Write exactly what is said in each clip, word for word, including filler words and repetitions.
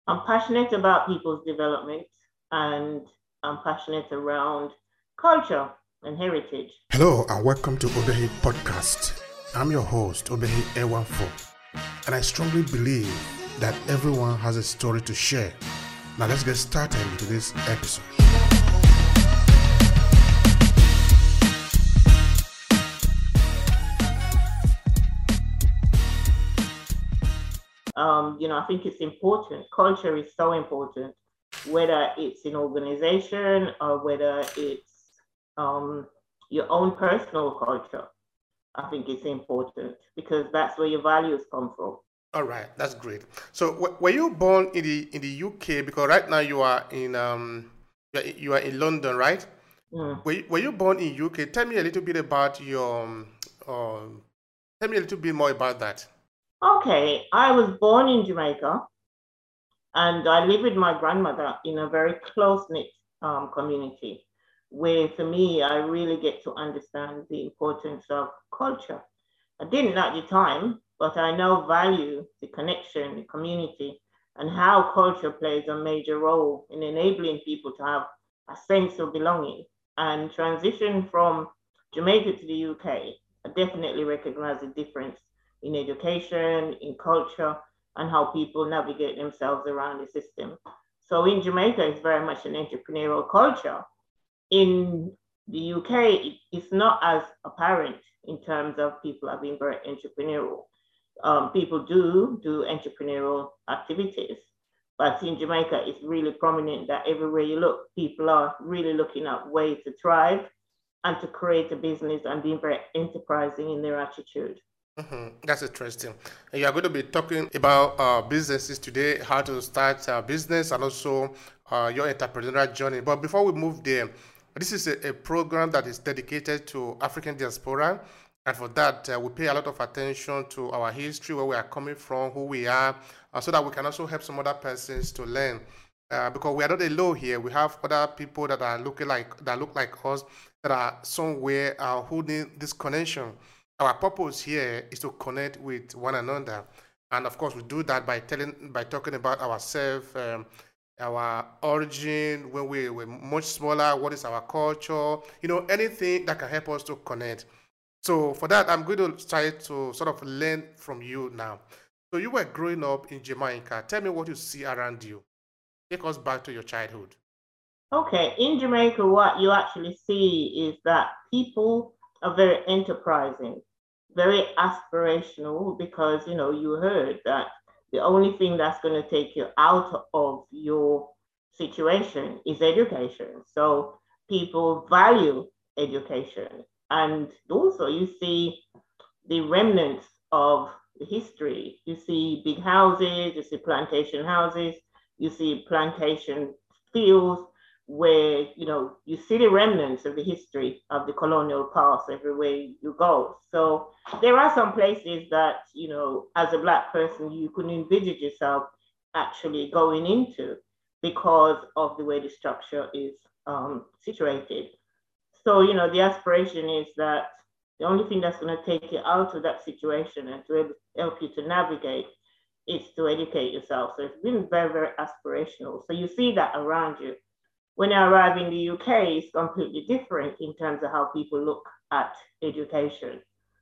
I'm passionate about people's development and I'm passionate around culture and heritage. Hello and welcome to Obehi Podcast. I'm your host, Obehi Ewanfo, and I strongly believe that everyone has a story to share. Now let's get started into this episode. Um, you know, I think it's important. Culture is so important, whether it's in organization or whether it's um, your own personal culture. I think it's important because that's where your values come from. All right, that's great. So, w- were you born in the in the U K? Because right now you are in um you are, you are in London, right? Mm. Were you, were you born in U K? Tell me a little bit about your um, um tell me a little bit more about that. Okay, I was born in Jamaica and I live with my grandmother in a very close knit um, community where, for me, I really get to understand the importance of culture. I didn't at the time, but I now value the connection, the community, and how culture plays a major role in enabling people to have a sense of belonging. And transition from Jamaica to the U K, I definitely recognize the difference in education, in culture, and how people navigate themselves around the system. So in Jamaica, it's very much an entrepreneurial culture. In the U K, it's not as apparent in terms of people are being very entrepreneurial. Um, people do do entrepreneurial activities, but in Jamaica, it's really prominent that everywhere you look, people are really looking at ways to thrive and to create a business and being very enterprising in their attitude. hmm That's interesting. And you are going to be talking about uh, businesses today, how to start a business, and also uh, your entrepreneurial journey. But before we move there, this is a, a program that is dedicated to African diaspora. And for that, uh, we pay a lot of attention to our history, where we are coming from, who we are, uh, so that we can also help some other persons to learn. Uh, because we are not alone here. We have other people that are looking like that look like us, that are somewhere uh, who need this connection. Our purpose here is to connect with one another, and of course we do that by telling by talking about ourselves, um, our origin, when we were much smaller, what is our culture, you know anything that can help us to connect. So for that, I'm going to try to sort of learn from you now. So you were growing up in Jamaica. Tell me what you see around you. Take us back to your childhood. Okay, in Jamaica, what you actually see is that people are very enterprising, very aspirational, because you know you heard that the only thing that's going to take you out of your situation is education. So people value education, and also you see the remnants of the history. You see big houses, you see plantation houses, you see plantation fields where, you know, you see the remnants of the history of the colonial past everywhere you go. So there are some places that, you know, as a Black person, you couldn't envisage yourself actually going into because of the way the structure is um, situated. So, you know, the aspiration is that the only thing that's going to take you out of that situation and to help you to navigate is to educate yourself. So it's been very, very aspirational. So you see that around you. When you arrive in the U K, it's completely different in terms of how people look at education.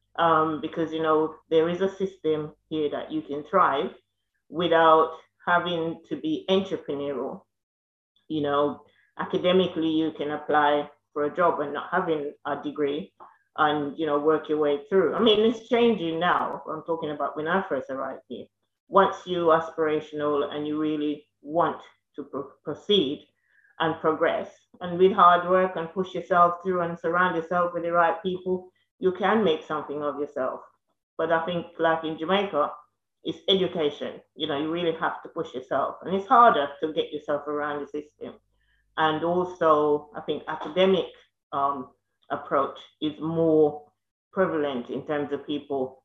Um, because, you know, there is a system here that you can thrive without having to be entrepreneurial. You know, academically, you can apply for a job and not having a degree and, you know, work your way through. I mean, it's changing now. I'm talking about when I first arrived here. Once you aspirational and you really want to pro- proceed and progress, and with hard work and push yourself through and surround yourself with the right people, you can make something of yourself. But I think, like in Jamaica, it's education. You know, you really have to push yourself, and it's harder to get yourself around the system. And also, I think academic um, approach is more prevalent in terms of people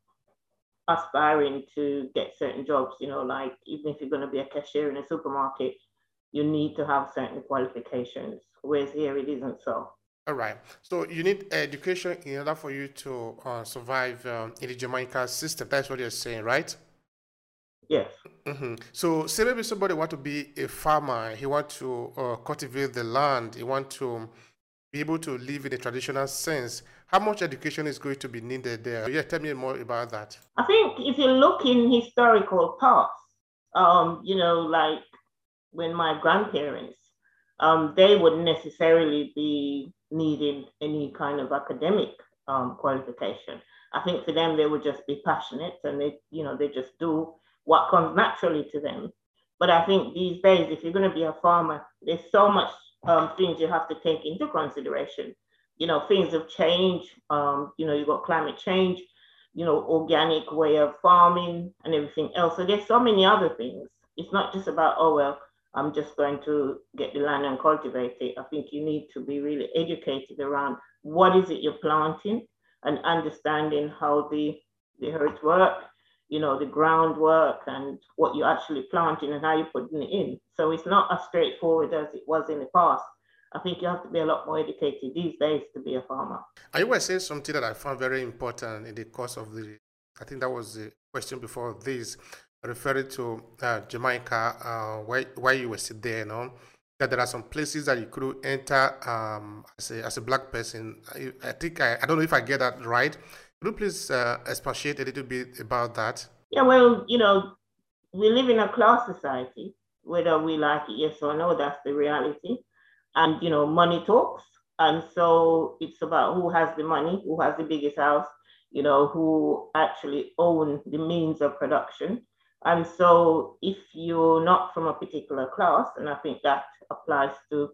aspiring to get certain jobs. You know, like even if you're going to be a cashier in a supermarket, you need to have certain qualifications, whereas here it isn't so. All right. So you need education in order for you to uh, survive um, in the Jamaica system. That's what you're saying, right? Yes. Mm-hmm. So say maybe somebody want to be a farmer, he want to uh, cultivate the land, he want to be able to live in a traditional sense. How much education is going to be needed there? Yeah, tell me more about that. I think if you look in historical past, um, you know, like when my grandparents, um, they wouldn't necessarily be needing any kind of academic um, qualification. I think for them, they would just be passionate and they, you know, they just do what comes naturally to them. But I think these days, if you're going to be a farmer, there's so much um, things you have to take into consideration. You know, things have changed. Um, you know, you've got climate change, you know, organic way of farming and everything else. So there's so many other things. It's not just about, oh, well, I'm just going to get the land and cultivate it. I think you need to be really educated around what is it you're planting and understanding how the, the earth work, you know, the groundwork and what you're actually planting and how you're putting it in. So it's not as straightforward as it was in the past. I think you have to be a lot more educated these days to be a farmer. And you were saying something that I found very important in the course of the, I think that was the question before this, referring to uh, Jamaica, uh, where, where you were sitting there, you know, that there are some places that you could enter um, as, a, as a black person. I, I think, I, I don't know if I get that right. Could you please uh, expatiate a little bit about that? Yeah, well, you know, we live in a class society, whether we like it, yes or no, that's the reality. And, you know, money talks. And so it's about who has the money, who has the biggest house, you know, who actually own the means of production. And so if you're not from a particular class, and I think that applies to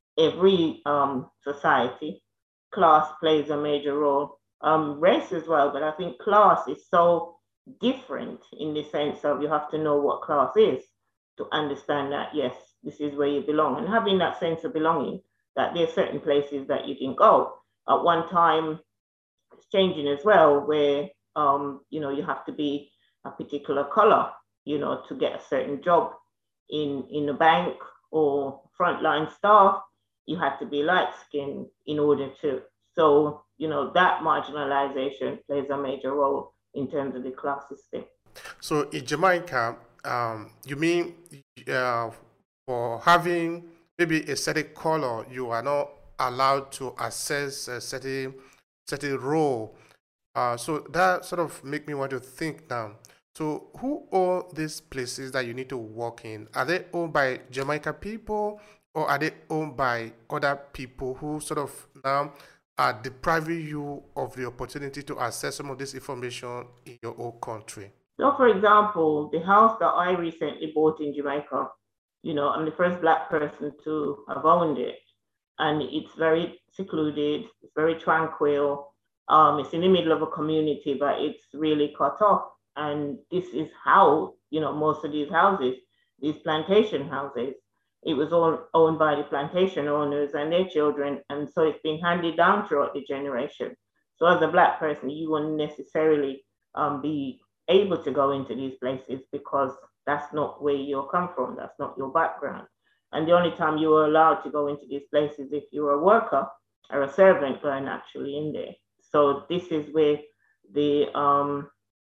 every um, society, class plays a major role. Um, race as well, but I think class is so different in the sense of you have to know what class is to understand that, yes, this is where you belong. And having that sense of belonging, that there are certain places that you can go. At one time, it's changing as well, where, um, you know, you have to be a particular color, you know, to get a certain job in, in a bank or frontline staff. You have to be light skinned in order to. So, you know, that marginalization plays a major role in terms of the class system. So in Jamaica, um, you mean uh, for having maybe a certain color, you are not allowed to access a certain certain role. Uh, so that sort of make me want to think now. So who own these places that you need to work in? Are they owned by Jamaica people or are they owned by other people who sort of now are depriving you of the opportunity to access some of this information in your own country? So, for example, the house that I recently bought in Jamaica, you know, I'm the first Black person to have owned it. And it's very secluded, it's very tranquil. Um, it's in the middle of a community, but it's really cut off. And this is how, you know, most of these houses, these plantation houses, it was all owned by the plantation owners and their children. And so it's been handed down throughout the generation. So as a Black person, you wouldn't necessarily um, be able to go into these places because that's not where you come from. That's not your background. And the only time you were allowed to go into these places if you were a worker or a servant going actually in there. So this is where the um,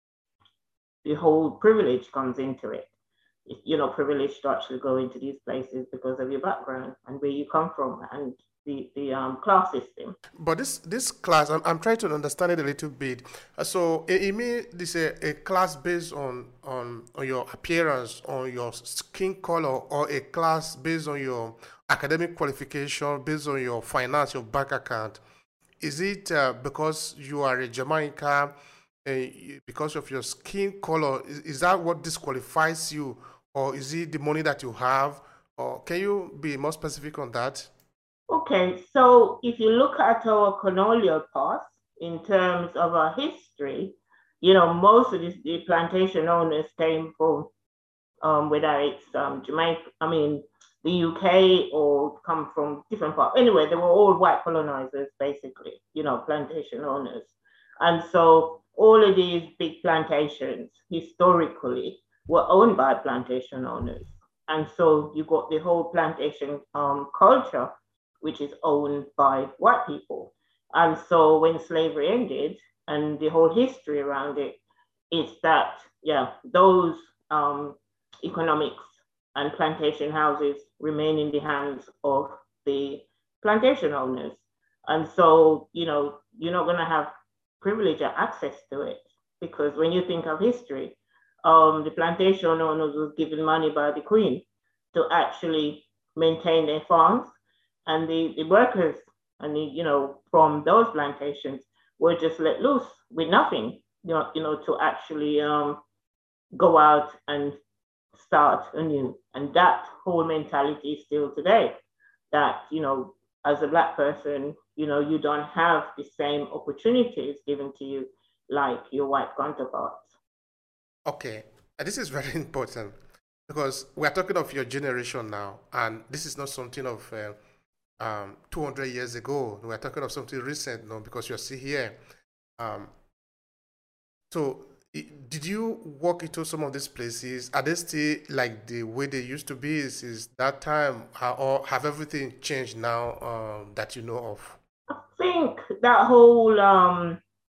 the whole privilege comes into it. You're not privileged to actually go into these places because of your background and where you come from and the, the um, class system. But this this class, I'm, I'm trying to understand it a little bit. Uh, So it, it means this a, a class based on, on on your appearance, on your skin color, or a class based on your academic qualification, based on your finance, your bank account. Is it uh, because you are a Jamaican, uh, because of your skin color? Is, is that what disqualifies you, or is it the money that you have? Or can you be more specific on that? Okay, so if you look at our colonial past in terms of our history, you know, most of this, the plantation owners came from, um, whether it's um, Jamaica, I mean, the U K or come from different parts. Anyway, they were all white colonizers, basically, you know, plantation owners. And so all of these big plantations historically were owned by plantation owners. And so you got the whole plantation um, culture, which is owned by white people. And so when slavery ended and the whole history around it is that, yeah, those um, economics and plantation houses remain in the hands of the plantation owners. And so, you know, you're not going to have privilege or access to it, because when you think of history, um, the plantation owners was given money by the Queen to actually maintain their farms, and the, the workers and the, you know, from those plantations were just let loose with nothing, you know, you know to actually um, go out and start anew. And that whole mentality is still today, that, you know, as a Black person, you know, you don't have the same opportunities given to you like your white counterparts. Okay, and this is very important because we are talking of your generation now, and this is not something of uh, um, two hundred years ago. We are talking of something recent now because you're still here. Um, so, i- did you walk into some of these places? Are they still like the way they used to be? Is, is that time, ha- or have everything changed now um, that you know of? I think that whole um,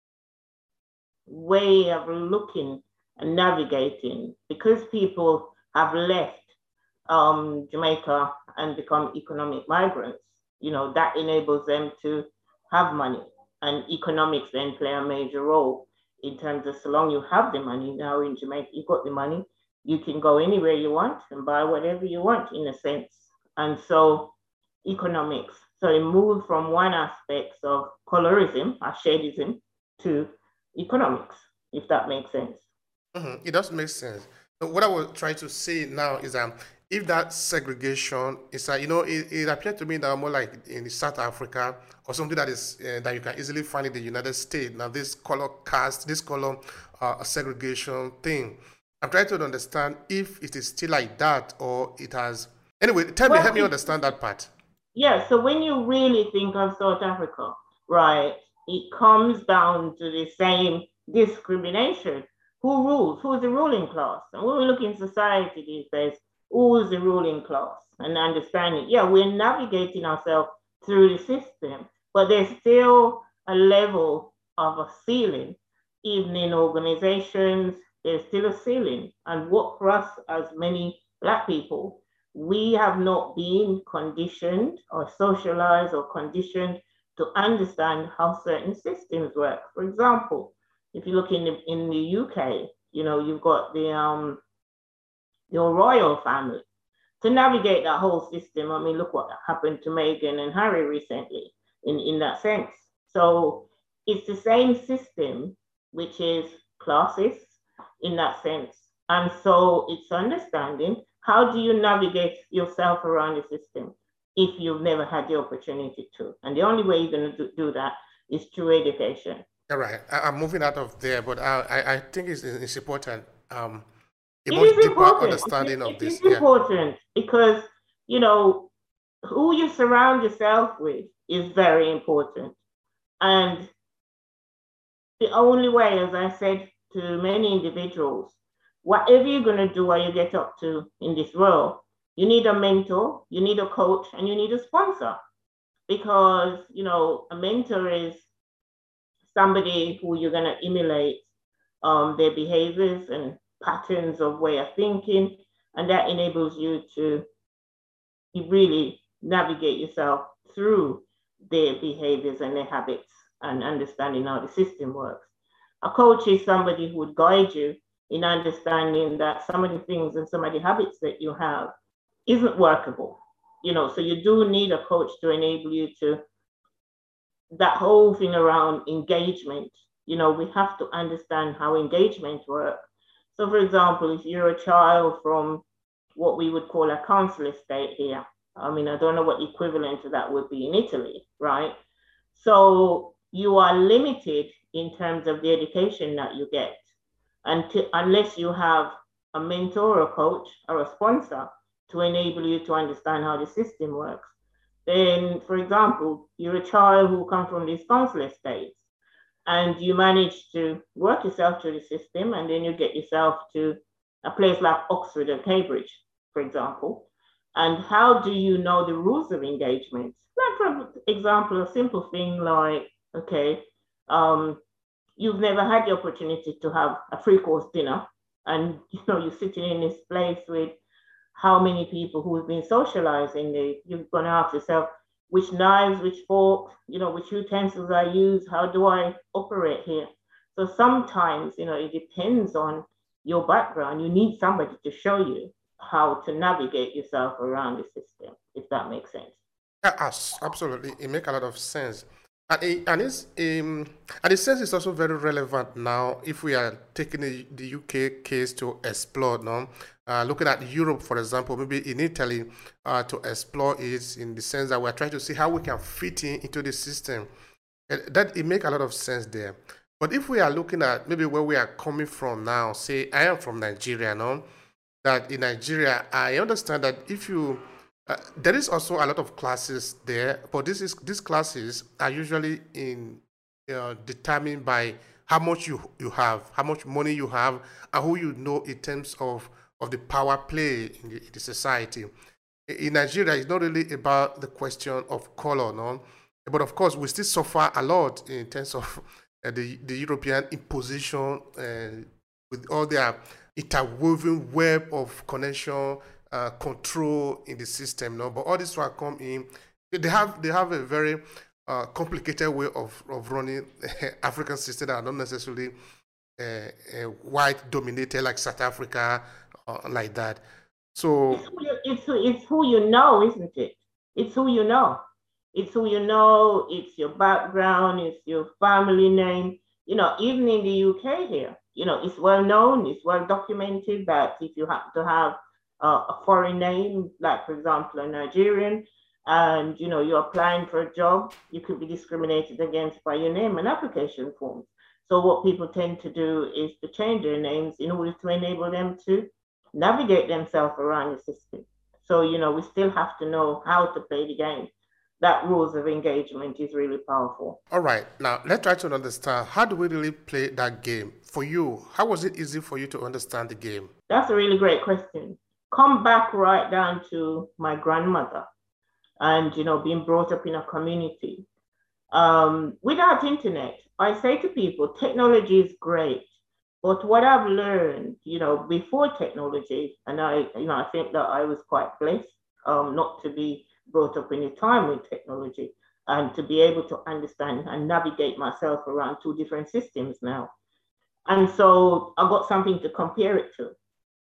way of looking and navigating, because people have left um, Jamaica and become economic migrants, you know, that enables them to have money. And economics then play a major role in terms of, so long you have the money now in Jamaica, you've got the money, you can go anywhere you want and buy whatever you want, in a sense. And so economics, so it moved from one aspect of colorism or shadism to economics, if that makes sense. Mhm, it does make sense. But what I was trying to say now is that if that segregation is, uh, you know, it, it appeared to me that more like in South Africa or something that is uh, that you can easily find in the United States. Now, this color caste, this color uh, segregation thing, I'm trying to understand if it is still like that or it has. Anyway, tell me, Well, help me it, understand that part. yeah, so when you really think of South Africa, right, it comes down to the same discrimination. Who rules? Who's the ruling class? And when we look in society these days, who's the ruling class? And understanding, yeah, we're navigating ourselves through the system, but there's still a level of a ceiling. Even in organizations, there's still a ceiling. And what for us as many Black people, we have not been conditioned or socialized or conditioned to understand how certain systems work. For example, if you look in the, in the U K, you know, you've got the um, your royal family. To navigate that whole system, I mean, look what happened to Meghan and Harry recently in, in that sense. So it's the same system, which is classes in that sense. And so it's understanding, how do you navigate yourself around the system if you've never had the opportunity to? And the only way you're going to do that is through education. All right, I, I'm moving out of there, but I, I, I think it's, it's important. Um, a It much is deeper important. It is, understanding of it is this. Yeah. important because, you know, who you surround yourself with is very important. And the only way, as I said to many individuals, whatever you're going to do or you get up to in this world, you need a mentor, you need a coach, and you need a sponsor. Because, you know, a mentor is somebody who you're going to emulate um, their behaviors and patterns of way of thinking, and that enables you to really navigate yourself through their behaviors and their habits and understanding how the system works. A coach is somebody who would guide you in understanding that some of the things and some of the habits that you have isn't workable. You know, so you do need a coach to enable you to, that whole thing around engagement. You know, we have to understand how engagement works. So, for example, if you're a child from what we would call a council estate here, I mean, I don't know what the equivalent to that would be in Italy, right? So you are limited in terms of the education that you get, and to, unless you have a mentor or a coach or a sponsor to enable you to understand how the system works. Then, for example, you're a child who come from these council estates, and you manage to work yourself through the system, and then you get yourself to a place like Oxford or Cambridge, for example. And how do you know the rules of engagement? Like, for example, a simple thing like, okay, um, you've never had the opportunity to have a free course dinner, And you know, you're sitting in this place with how many people who've been socializing. They, you're going to ask yourself, which knives, which forks, you know, which utensils I use, how do I operate here? So sometimes, you know, it depends on your background. You need somebody to show you how to navigate yourself around the system, if that makes sense. Yes, absolutely. It makes a lot of sense. And, it, and it's um, and the sense is also very relevant now if we are taking the, the U K case to explore now. Uh, looking at Europe, for example, maybe in Italy, uh, to explore it in the sense that we're trying to see how we can fit in into the system. And that it make a lot of sense there. But if we are looking at maybe where we are coming from now, say I am from Nigeria now, that in Nigeria, I understand that if you uh, there is also a lot of classes there, but this is these classes are usually in uh, determined by how much you you have, how much money you have, and who you know in terms of of the power play in the, in the society. In Nigeria, it's not really about the question of color, no, but of course we still suffer a lot in terms of uh, the the European imposition uh, with all their interwoven web of connection, uh, control in the system. No, but all this will come in. They have they have a very uh, complicated way of, of running African system that are not necessarily uh, uh, white dominated like South Africa, uh, like that. So It's who, you, it's, who, it's who you know, isn't it? It's who you know. It's who you know, it's your background, it's your family name. You know, even in the U K here, you know, it's well known, it's well documented that if you happen to have uh, a foreign name, like for example, a Nigerian, and you know, you're applying for a job, you could be discriminated against by your name and application forms. So what people tend to do is to change their names in order to enable them to navigate themselves around the system. So, you know, we still have to know how to play the game. That rules of engagement is really powerful. all right, now let's try to understand how do we really play that game. For you, how was it easy for you to understand the game? That's a really great question. Come back right down to my grandmother and, you know, being brought up in a community. Um, without internet, I say to people, technology is great. But what I've learned, you know, before technology, and I, you know, I think that I was quite blessed um, not to be brought up in a time with technology and to be able to understand and navigate myself around two different systems now. And so I got something to compare it to.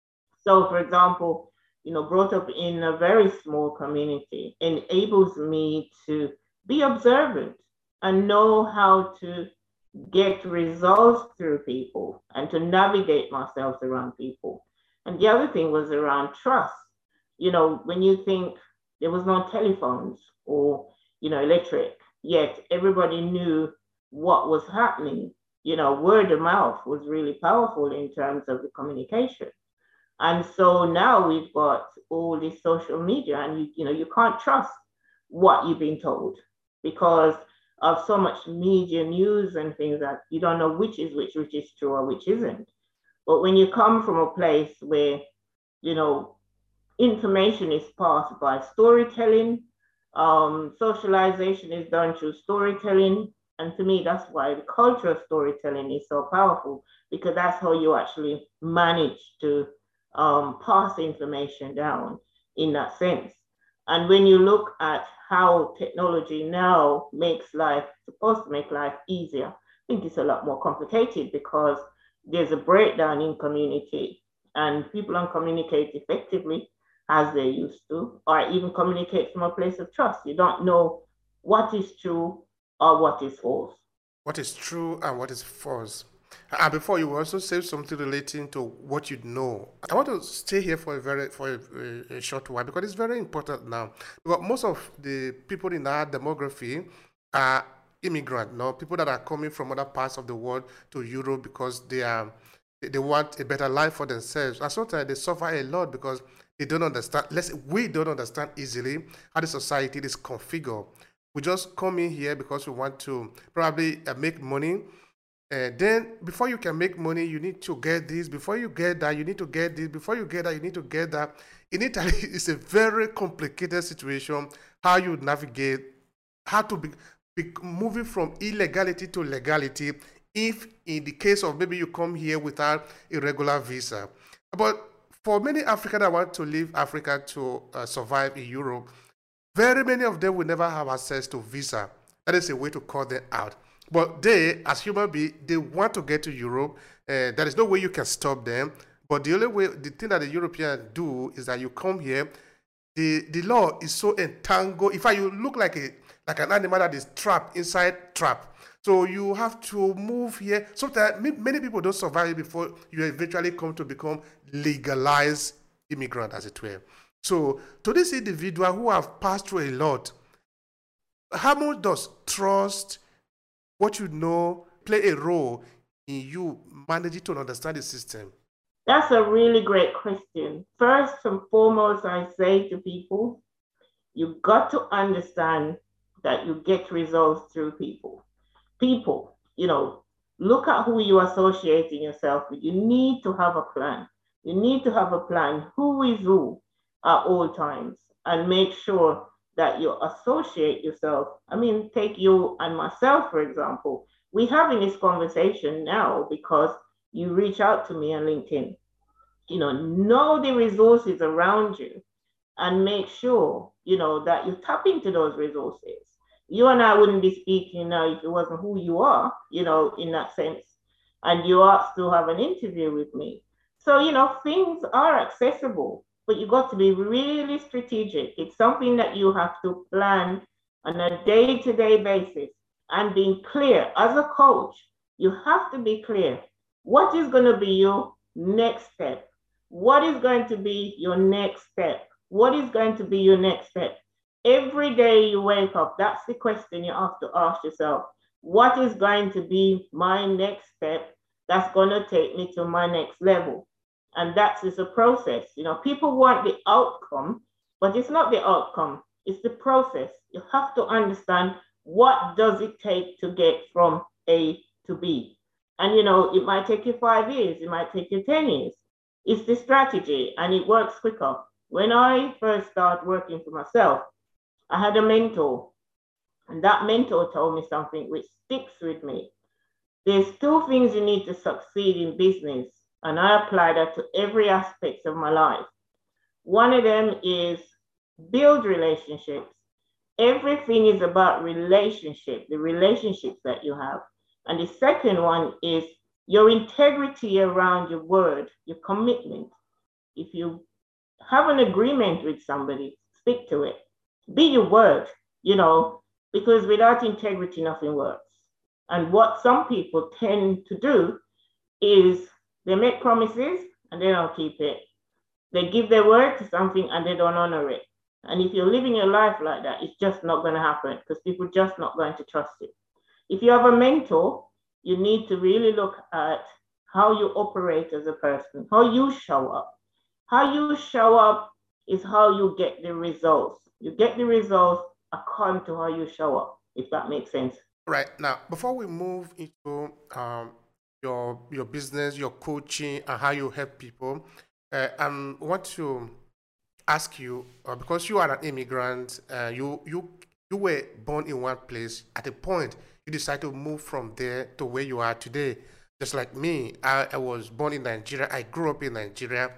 So, for example, you know, brought up in a very small community enables me to be observant and know how to get results through people and to navigate myself around people. And the other thing was around trust. You know, when you think there was no telephones or, you know, electric, yet everybody knew what was happening. You know, word of mouth was really powerful in terms of the communication. And so now we've got all this social media and, you, you know, you can't trust what you've been told because of so much media news and things that you don't know which is which, which is true or which isn't. But when you come from a place where, you know, information is passed by storytelling, um, socialization is done through storytelling. And to me, that's why the culture of storytelling is so powerful, because that's how you actually manage to um, pass information down in that sense. And when you look at how technology now makes life, supposed to make life easier, I think it's a lot more complicated because there's a breakdown in community and people don't communicate effectively as they used to, or even communicate from a place of trust. You don't know what is true or what is false. What is true and what is false? And before you also say something relating to what you know. I want to stay here for a very for a, a short while because it's very important now. Because most of the people in our demography are immigrant, no people that are coming from other parts of the world to Europe because they are they they want a better life for themselves. And sometimes they suffer a lot because they don't understand. Let's we don't understand easily how the society is configured. We just come in here because we want to probably uh, make money. Uh, then before you can make money, you need to get this. Before you get that, you need to get this. Before you get that, you need to get that. In Italy, it's a very complicated situation. How you navigate, how to be, be moving from illegality to legality if in the case of maybe you come here without a regular visa. But for many Africans that want to leave Africa to uh, survive in Europe, very many of them will never have access to visa. That is a way to call them out. But they, as human beings, they want to get to Europe. Uh, there is no way you can stop them. But the only way, the thing that the Europeans do is that you come here, the, the law is so entangled. In fact, you look like a like an animal that is trapped inside trap. So you have to move here. Sometimes many people don't survive before you eventually come to become legalized immigrant, as it were. So to this individual who have passed through a lot, how much does trust, what you know, play a role in you managing to understand the system? That's a really great question. First and foremost, I say to people, you've got to understand that you get results through people. People, you know, look at who you're associating yourself with. You need to have a plan. You need to have a plan. Who is who at all times, and make sure that you associate yourself. I mean, take you and myself, for example. We're having this conversation now because you reach out to me on LinkedIn. You know, know the resources around you and make sure, you know, that you tap into those resources. You and I wouldn't be speaking now if it wasn't who you are, you know, in that sense. And you asked to have an interview with me. So, you know, things are accessible, but you got to be really strategic. It's something that you have to plan on a day-to-day basis and being clear. As a coach, you have to be clear. What is going to be your next step? What is going to be your next step? What is going to be your next step? Every day you wake up, that's the question you have to ask yourself. What is going to be my next step that's going to take me to my next level? And that is a process. You know, people want the outcome, but it's not the outcome. It's the process. You have to understand what does it take to get from A to B. And, you know, it might take you five years. It might take you ten years. It's the strategy, and it works quicker. When I first started working for myself, I had a mentor, and that mentor told me something which sticks with me. There's two things you need to succeed in business, and I apply that to every aspect of my life. One of them is build relationships. Everything is about relationship, the relationships that you have. And the second one is your integrity around your word, your commitment. If you have an agreement with somebody, stick to it. Be your word, you know, because without integrity, nothing works. And what some people tend to do is they make promises and they don't keep it. They give their word to something and they don't honor it. And if you're living your life like that, it's just not going to happen because people are just not going to trust it. If you have a mentor, you need to really look at how you operate as a person, how you show up. How you show up is how you get the results. You get the results according to how you show up, if that makes sense. Right. Now, before we move into um, your your business, your coaching, and how you help people, uh, I want to ask you, uh, because you are an immigrant, uh, you you you were born in one place. At a point, you decided to move from there to where you are today. Just like me, I, I was born in Nigeria. I grew up in Nigeria.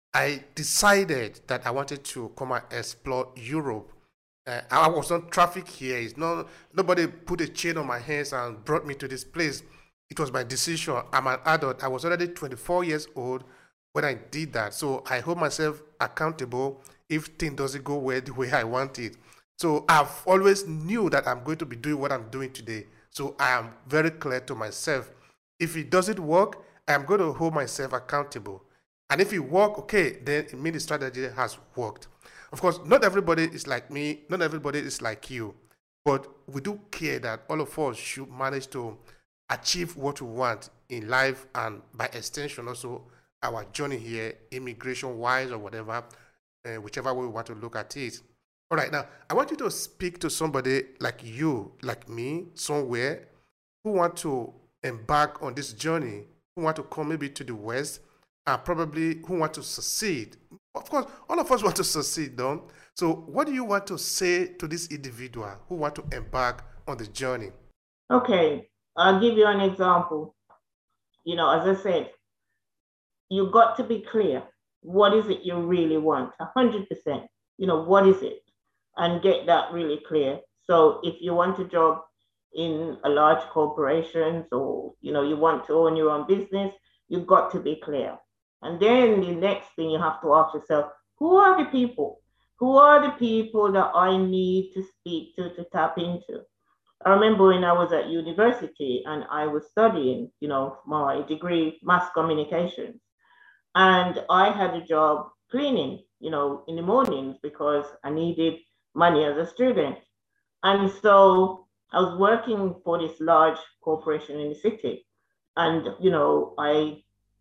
I decided that I wanted to come and explore Europe. Uh, I was on traffic here. It's not, nobody put a chain on my hands and brought me to this place. It was my decision. I'm an adult. I was already twenty-four years old when I did that. So I hold myself accountable if things doesn't go well the way I want it. So I've always knew that I'm going to be doing what I'm doing today. So I am very clear to myself. If it doesn't work, I'm going to hold myself accountable. And if it works, okay, then it means the strategy has worked. Of course, not everybody is like me. Not everybody is like you. But we do care that all of us should manage to achieve what we want in life and by extension also our journey here, immigration-wise or whatever, uh, whichever way we want to look at it. All right, now, I want you to speak to somebody like you, like me, somewhere, who want to embark on this journey, who want to come maybe to the West, and probably who want to succeed. Of course, all of us want to succeed, though. So what do you want to say to this individual who want to embark on the journey? Okay. I'll give you an example. You know, as I said, you've got to be clear. What is it you really want? A hundred percent. You know, what is it? And get that really clear. So if you want a job in a large corporations, or, you know, you want to own your own business, you've got to be clear. And then the next thing you have to ask yourself, who are the people? Who are the people that I need to speak to, to tap into? I remember when I was at university and I was studying, you know, my degree, mass communications. And I had a job cleaning, you know, in the mornings because I needed money as a student. And so I was working for this large corporation in the city. And, you know, I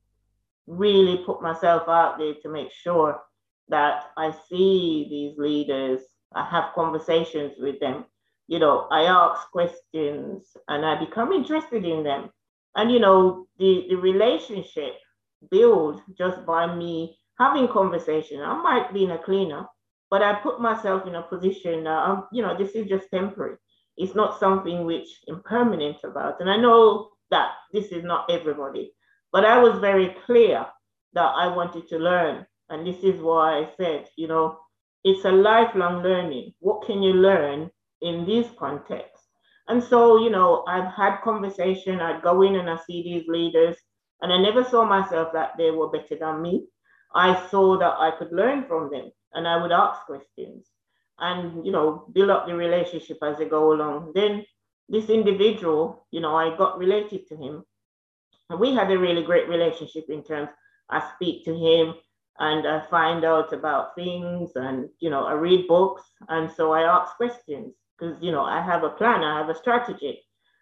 really put myself out there to make sure that I see these leaders, I have conversations with them, you know, I ask questions and I become interested in them. And, you know, the, the relationship build just by me having conversation. I might be in a cleaner, but I put myself in a position that, um, you know, this is just temporary. It's not something which I'm permanent about. And I know that this is not everybody, but I was very clear that I wanted to learn. And this is why I said, you know, it's a lifelong learning. What can you learn in this context? And so, you know, I've had conversation. I'd go in and I see these leaders, and I never saw myself that they were better than me. I saw that I could learn from them, and I would ask questions and, you know, build up the relationship as they go along. Then this individual, you know, I got related to him, and we had a really great relationship in terms, I speak to him and I find out about things, and, you know, I read books. And so I ask questions because, you know, I have a plan, I have a strategy.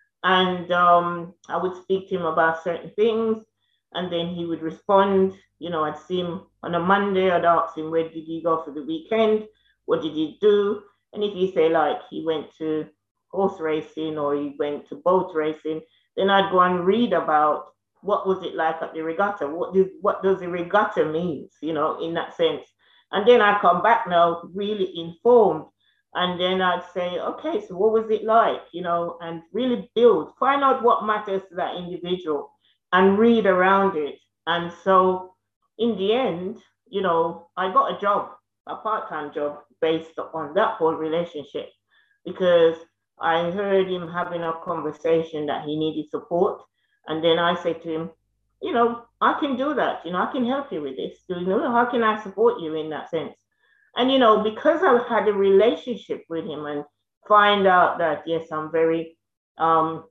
And um, I would speak to him about certain things, and then he would respond. You know, I'd see him on a Monday, I'd ask him, where did he go for the weekend? What did he do? And if he say, like, he went to horse racing or he went to boat racing, then I'd go and read about what was it like at the regatta? What does, what does the regatta mean, you know, in that sense? And then I come back now really informed. And then I'd say, okay, so what was it like, you know, and really build, find out what matters to that individual and read around it. And so in the end, you know, I got a job, a part-time job based on that whole relationship, because I heard him having a conversation that he needed support. And then I said to him, you know, I can do that. You know, I can help you with this. You know, how can I support you in that sense? And, you know, because I had a relationship with him and find out that, yes, I'm very um,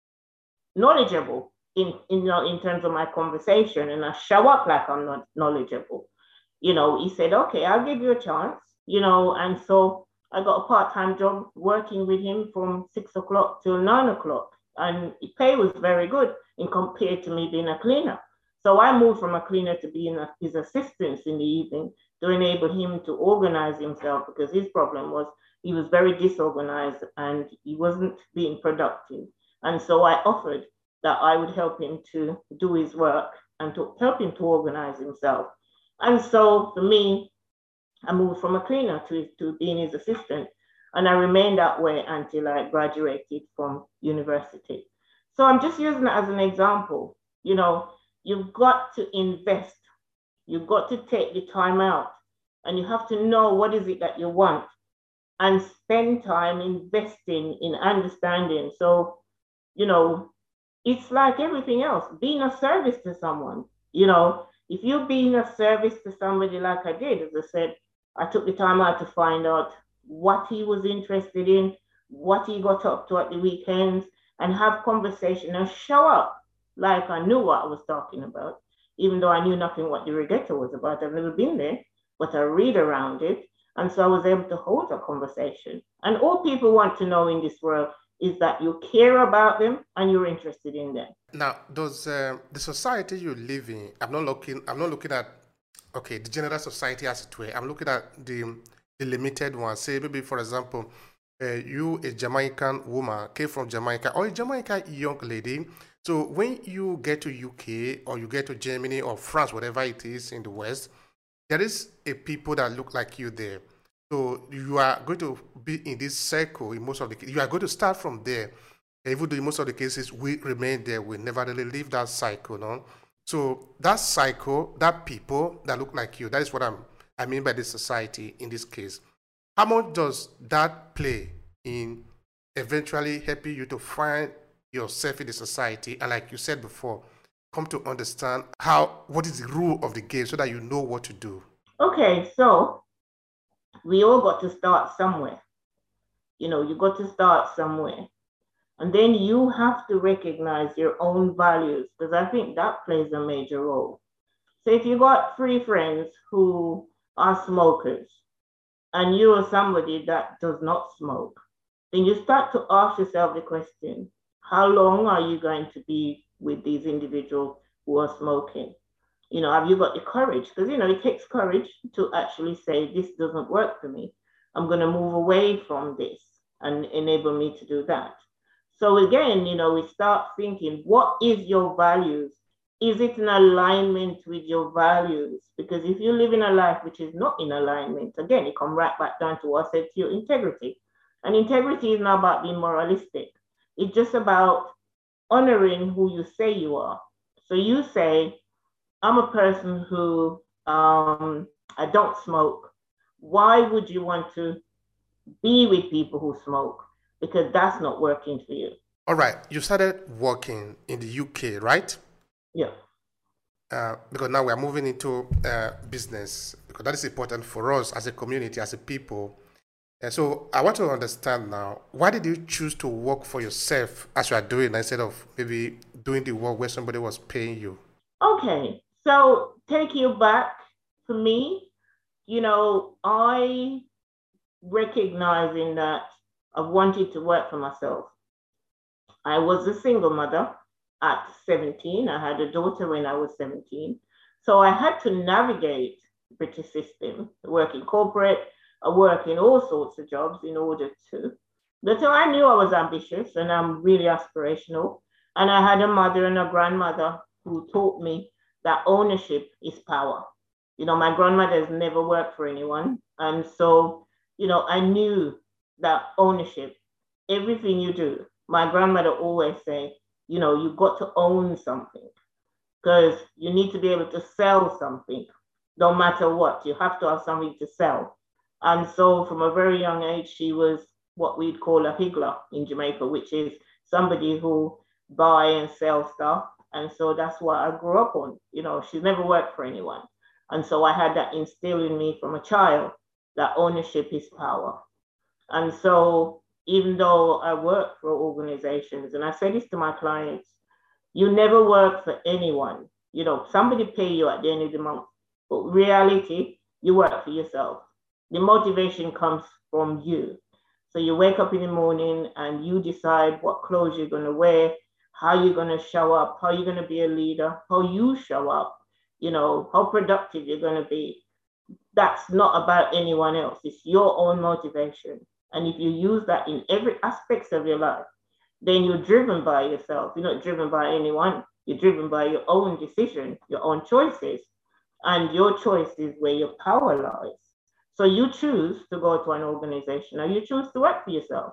knowledgeable in, in, you know, in terms of my conversation, and I show up like I'm not knowledgeable. You know, he said, okay, I'll give you a chance, you know, and so I got a part-time job working with him from six o'clock till nine o'clock. And the pay was very good in compared to me being a cleaner. So I moved from a cleaner to being a, his assistant in the evening to enable him to organize himself, because his problem was he was very disorganized and he wasn't being productive. And so I offered that I would help him to do his work and to help him to organize himself. And so for me, I moved from a cleaner to, to being his assistant. And I remained that way until I graduated from university. So I'm just using that as an example. You know, you've got to invest. You've got to take the time out, and you have to know what is it that you want and spend time investing in understanding. So, you know, it's like everything else, being of service to someone. You know, if you're being of service to somebody like I did, as I said, I took the time out to find out what he was interested in, what he got up to at the weekends, and have conversation and show up like I knew what I was talking about, even though I knew nothing what the regatta was about. I've never been there, but I read around it. And so I was able to hold a conversation. And all people want to know in this world is that you care about them and you're interested in them. Now, does uh, the society you live in, I'm not looking, I'm not looking at, okay, the general society as it were. I'm looking at the the limited one. Say maybe, for example, uh, you, a Jamaican woman, came from Jamaica, or a Jamaican young lady. So when you get to U K or you get to Germany or France, whatever it is in the West, there is a people that look like you there. So you are going to be in this circle in most of the, you are going to start from there. Even though in most of the cases we remain there, we never really leave that cycle, no? So that cycle, that people that look like you, that is what I'm I mean by the society in this case. How much does that play in eventually helping you to find yourself in the society and, like you said before, come to understand how what is the rule of the game so that you know what to do? Okay, so we all got to start somewhere. You know, you got to start somewhere. And then you have to recognize your own values, because I think that plays a major role. So if you got three friends who are smokers and you are somebody that does not smoke, then you start to ask yourself the question, how long are you going to be with these individuals who are smoking? You know, have you got the courage? Because, you know, it takes courage to actually say, this doesn't work for me. I'm going to move away from this and enable me to do that. So again, you know, we start thinking, what is your values? Is it in alignment with your values? Because if you live in a life which is not in alignment, again, it comes right back down to what I said to you, integrity. And integrity is not about being moralistic. It's just about honoring who you say you are. So you say, I'm a person who, um, I don't smoke. Why would you want to be with people who smoke? Because that's not working for you. All right. You started working in the U K, right? Yeah. Uh, because now we are moving into uh, business, because that is important for us as a community, as a people. And so I want to understand now, why did you choose to work for yourself as you are doing instead of maybe doing the work where somebody was paying you? Okay. So take you back, for me, you know, I recognizing that I wanted to work for myself. I was a single mother at seventeen. I had a daughter when I was seventeen. So I had to navigate the British system, work in corporate, I work in all sorts of jobs in order to. But so I knew I was ambitious and I'm really aspirational. And I had a mother and a grandmother who taught me that ownership is power. You know, my grandmother has never worked for anyone. And so, you know, I knew that ownership, everything you do, my grandmother always say, you know, you've got to own something because you need to be able to sell something. No matter what, you have to have something to sell. And so from a very young age, she was what we'd call a higgler in Jamaica, which is somebody who buy and sell stuff. And so that's what I grew up on. You know, she's never worked for anyone. And so I had that instilled in me from a child, that ownership is power. And so even though I work for organizations, and I say this to my clients, you never work for anyone. You know, somebody pay you at the end of the month, but reality, you work for yourself. The motivation comes from you. So you wake up in the morning and you decide what clothes you're going to wear, how you're going to show up, how you're going to be a leader, how you show up, you know, how productive you're going to be. That's not about anyone else. It's your own motivation. And if you use that in every aspect of your life, then you're driven by yourself. You're not driven by anyone. You're driven by your own decision, your own choices. And your choice is where your power lies. So you choose to go to an organization or you choose to work for yourself.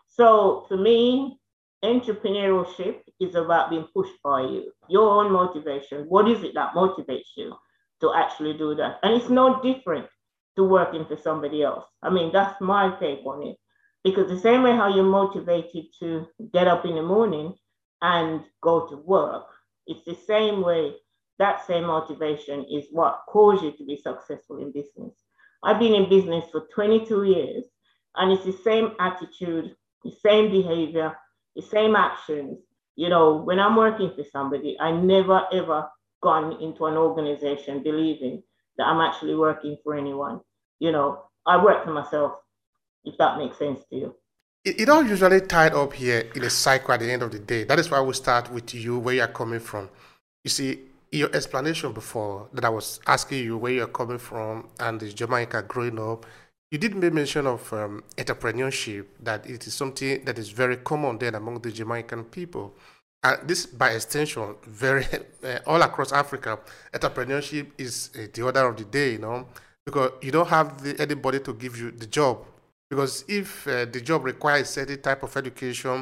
So for me, entrepreneurship is about being pushed by you, your own motivation. What is it that motivates you to actually do that? And it's no different to working for somebody else. I mean, that's my take on it. Because the same way how you're motivated to get up in the morning and go to work, it's the same way, that same motivation is what caused you to be successful in business. I've been in business for twenty-two years, and it's the same attitude, the same behavior, the same actions. You know, when I'm working for somebody, I never ever gone into an organization believing that I'm actually working for anyone. You know, I work for myself, if that makes sense to you. It, it all usually tied up here in a cycle at the end of the day. That is why we start with you, where you're coming from. You see, your explanation before that I was asking you where you're coming from and the Jamaica growing up, you did make mention of um, entrepreneurship, that it is something that is very common then among the Jamaican people. And this, by extension, very uh, all across Africa, entrepreneurship is uh, the order of the day, you know, because you don't have the, anybody to give you the job. Because if uh, the job requires certain type of education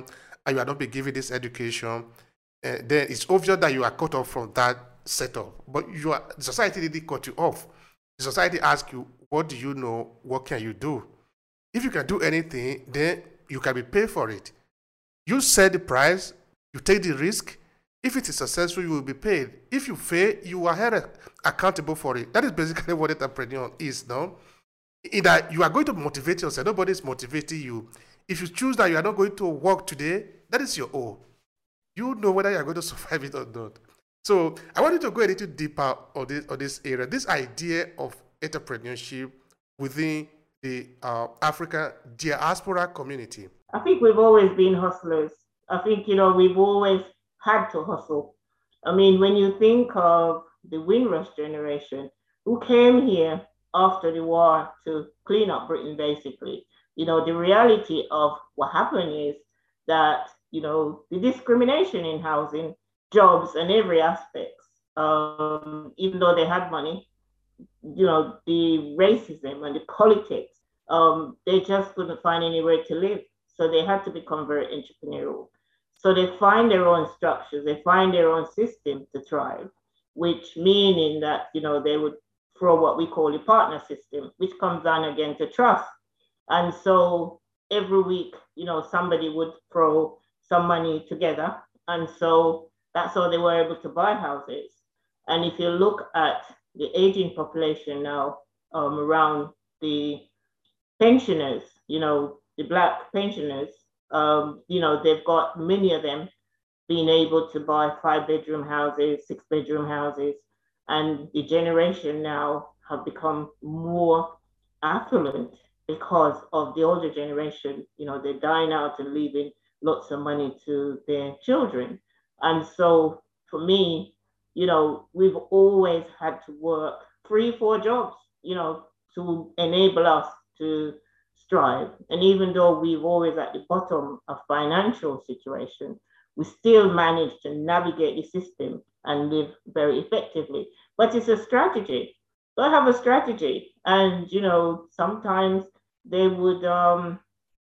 and you are not being given this education, uh, then it's obvious that you are cut off from that setup. But you are, the society didn't cut you off. The society asks you, what do you know? What can you do? If you can do anything, then you can be paid for it. You set the price, you take the risk. If it is successful, you will be paid. If you fail, you are held accountable for it. That is basically what entrepreneur is, no? In that you are going to motivate yourself. Nobody is motivating you. If you choose that you are not going to work today, that is your own. You know whether you are going to survive it or not. So I want you to go a little deeper on this, on this area, this idea of entrepreneurship within the uh, African diaspora community. I think we've always been hustlers. I think, you know, we've always had to hustle. I mean, when you think of the Windrush generation who came here after the war to clean up Britain, basically, you know, the reality of what happened is that, you know, the discrimination in housing, jobs, and every aspect, um, even though they had money, you know, the racism and the politics, um, they just couldn't find anywhere to live. So they had to become very entrepreneurial. So they find their own structures, they find their own system to thrive, which meaning that, you know, they would throw what we call the partner system, which comes down again to trust. And so every week, you know, somebody would throw some money together. And so that's how they were able to buy houses. And if you look at the aging population now, um, around the pensioners, you know, the Black pensioners, um, you know, they've got many of them being able to buy five bedroom houses, six bedroom houses. And the generation now have become more affluent because of the older generation. You know, they're dying out and leaving lots of money to their children. And so for me, you know, we've always had to work three, four jobs, you know, to enable us to strive. And even though we've always at the bottom of financial situation, we still manage to navigate the system and live very effectively. But it's a strategy. They have a strategy. And, you know, sometimes they would, um,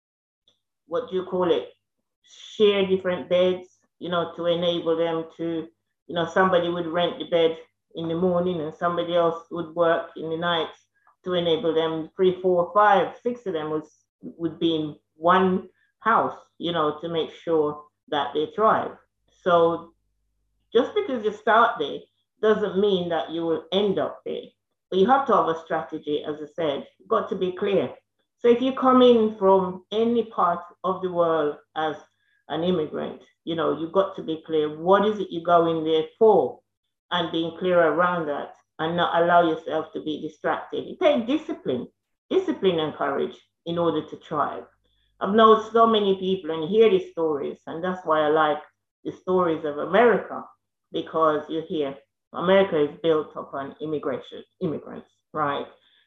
what do you call it, share different beds, you know, to enable them to, you know, somebody would rent the bed in the morning and somebody else would work in the nights to enable them, three, four, five, six of them was, would be in one house, you know, to make sure that they thrive. So just because you start there doesn't mean that you will end up there. But you have to have a strategy, as I said, you've got to be clear. So if you come in from any part of the world as an immigrant, you know, you've got to be clear, what is it you go in there for? And being clear around that and not allow yourself to be distracted. It takes discipline, discipline and courage in order to thrive. I've known so many people and hear these stories, and that's why I like the stories of America, because you hear America is built upon immigration, immigrants, right?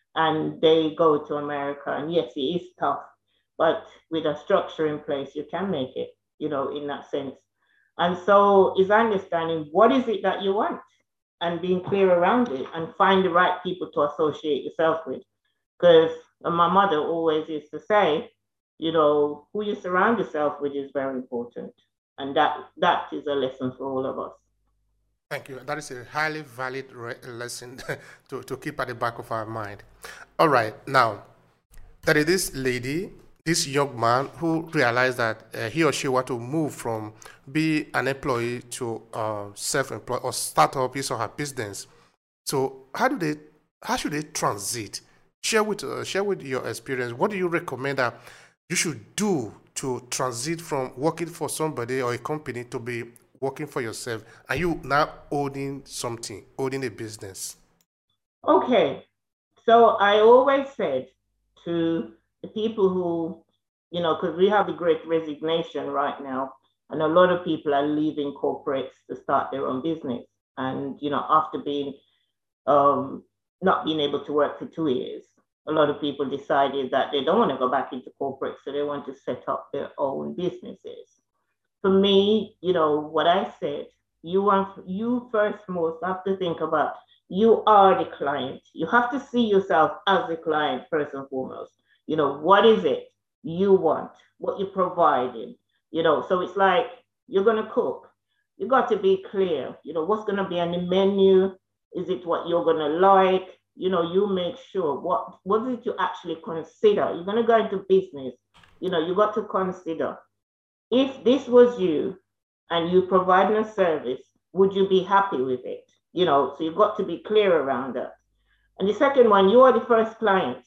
And they go to America, and yes, it is tough, but with a structure in place, you can make it, you know, in that sense. And so is understanding what is it that you want and being clear around it and find the right people to associate yourself with. Because my mother always used to say, you know, who you surround yourself with is very important. And that that is a lesson for all of us. Thank you. That is a highly valid re- lesson to, to keep at the back of our mind. All right. Now, there is this lady, this young man who realized that uh, he or she want to move from be an employee to uh, self-employed or start up his or her business. So how do they, how should they transit? Share with, uh, share with your experience. What do you recommend that you should do to transit from working for somebody or a company to be working for yourself, and you now owning something, owning a business? Okay, so I always said to the people who, you know, because we have a great resignation right now, and a lot of people are leaving corporates to start their own business. And, you know, after being, um, not being able to work for two years, a lot of people decided that they don't want to go back into corporate, so they want to set up their own businesses. For me, you know, what I said, you want, you first most have to think about, you are the client. You have to see yourself as the client first and foremost. You know, what is it you want, what you're providing? you know. So it's like you're going to cook. You got to be clear, you know, what's going to be on the menu. Is it what you're going to like? You know, you make sure what what did you actually consider. You're going to go into business. You know, you got to consider, if this was you and you providing a service, would you be happy with it? You know, so you've got to be clear around that. And the second one, you are the first client.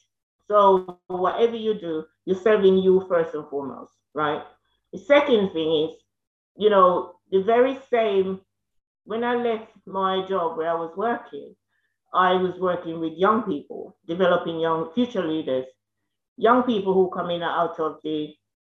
So whatever you do, you're serving you first and foremost, right? The second thing is, you know, the very same, when I left my job where I was working, I was working with young people, developing young future leaders, young people who come in out of the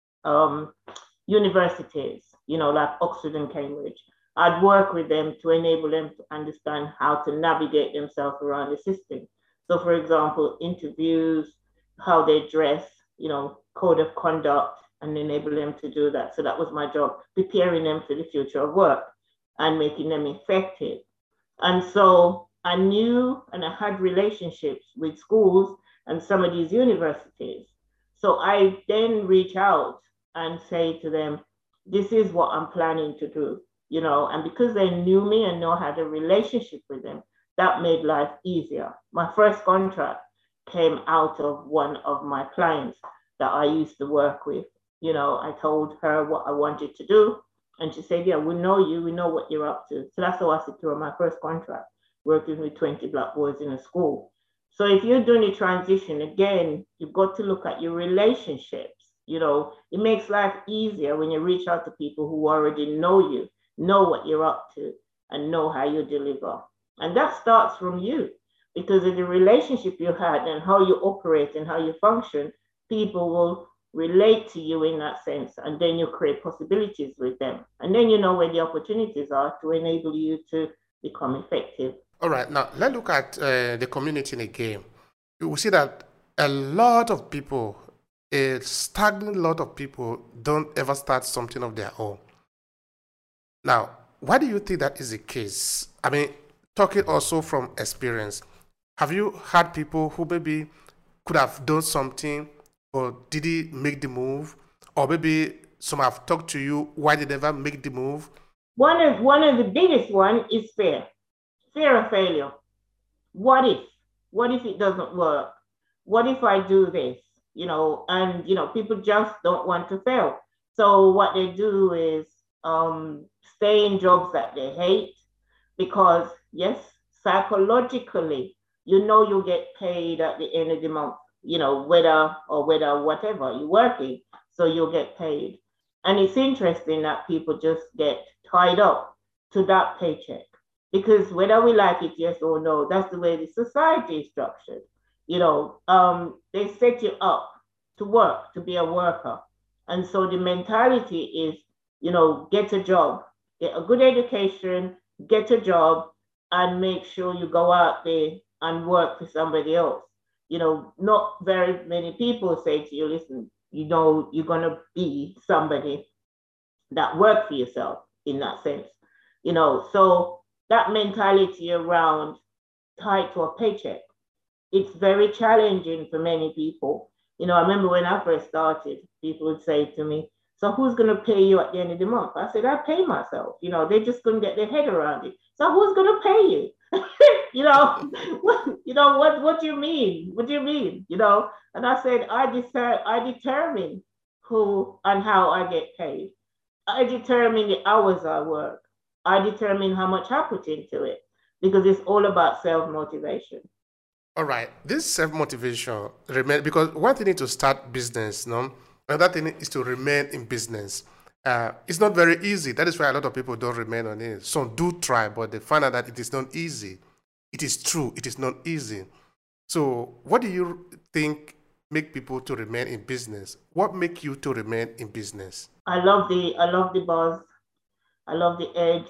um, universities, you know, like Oxford and Cambridge. I'd work with them to enable them to understand how to navigate themselves around the system. So, for example, interviews, how they dress, you know, code of conduct, and enable them to do that. So that was my job, preparing them for the future of work and making them effective. And so I knew, and I had relationships with schools and some of these universities. So I then reach out and say to them, this is what I'm planning to do, you know, and because they knew me and know I had a relationship with them, that made life easier. My first contract came out of one of my clients that I used to work with. You know, I told her what I wanted to do, and she said, yeah, we know you, we know what you're up to. So that's how I secured my first contract, working with twenty black boys in a school. So if you're doing a transition, again, you've got to look at your relationships. You know, it makes life easier when you reach out to people who already know you, know what you're up to, and know how you deliver. And that starts from you, because of the relationship you had and how you operate and how you function, people will relate to you in that sense, and then you create possibilities with them, and then you know where the opportunities are to enable you to become effective. All right, now let's look at uh, the community in a game. We see that a lot of people, a staggering lot of people, don't ever start something of their own. Now, why do you think that is the case? I mean, talking also from experience, have you had people who maybe could have done something, but did he make the move? Or maybe some have talked to you why they never make the move? One of one of the biggest one is fear. Fear of failure. What if? What if it doesn't work? What if I do this? You know, and you know, people just don't want to fail. So what they do is um, stay in jobs that they hate, because yes, psychologically, you know you'll get paid at the end of the month, you know, whether or whether whatever you're working, so you'll get paid. And it's interesting that people just get tied up to that paycheck, because whether we like it, yes or no, that's the way the society is structured. You know, um, they set you up to work, to be a worker. And so the mentality is, you know, get a job, get a good education, get a job, and make sure you go out there and work for somebody else. You know, not very many people say to you, listen, you know, you're going to be somebody that work for yourself in that sense. You know, so that mentality around tied to a paycheck, it's very challenging for many people. You know, I remember when I first started, people would say to me, so who's going to pay you at the end of the month? I said, I pay myself. You know, they just couldn't get their head around it. So who's going to pay you? you know, what, you know, what, what do you mean? What do you mean? You know, and I said, I, deter- I determine who and how I get paid. I determine the hours I work. I determine how much I put into it, because it's all about self-motivation. All right, this self-motivation, remain, because one thing is to start business, no? Another thing is to remain in business. Uh, it's not very easy. That is why a lot of people don't remain on it. Some do try, but they find out that it is not easy. It is true, it is not easy. So what do you think make people to remain in business? What make you to remain in business? I love the I love the buzz. I love the edge.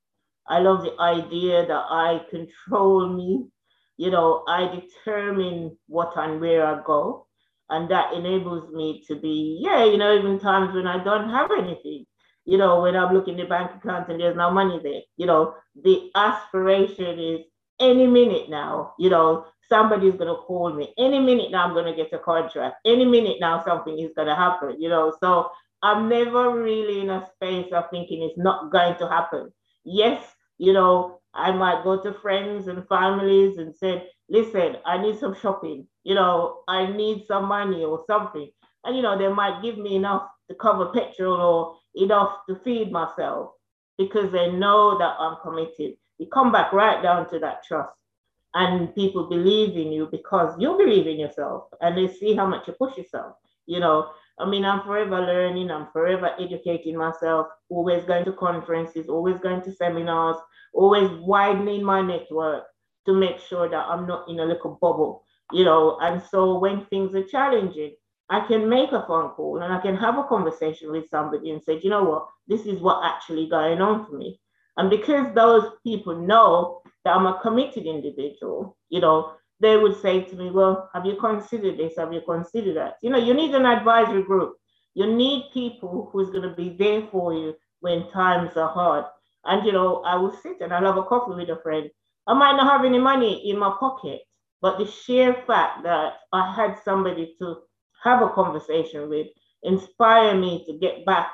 I love the idea that I control me. You know, I determine what and where I go. And that enables me to be, yeah, you know, even times when I don't have anything, you know, when I'm looking at the bank account and there's no money there, you know, the aspiration is any minute now, you know, somebody's going to call me. Any minute now I'm going to get a contract. Any minute now something is going to happen, you know. So I'm never really in a space of thinking it's not going to happen. Yes, you know, I might go to friends and families and say, listen, I need some shopping, you know, I need some money or something. And, you know, they might give me enough to cover petrol or enough to feed myself because they know that I'm committed. You come back right down to that trust. And people believe in you because you believe in yourself and they see how much you push yourself. You know, I mean, I'm forever learning, I'm forever educating myself, always going to conferences, always going to seminars, always widening my network to make sure that I'm not in a little bubble, you know. And so when things are challenging, I can make a phone call and I can have a conversation with somebody and say, you know what, this is what actually going on for me. And because those people know that I'm a committed individual, you know, they would say to me, well, have you considered this? Have you considered that? You know, you need an advisory group. You need people who's going to be there for you when times are hard. And, you know, I will sit and I'll have a coffee with a friend. I might not have any money in my pocket, but the sheer fact that I had somebody to have a conversation with inspire me to get back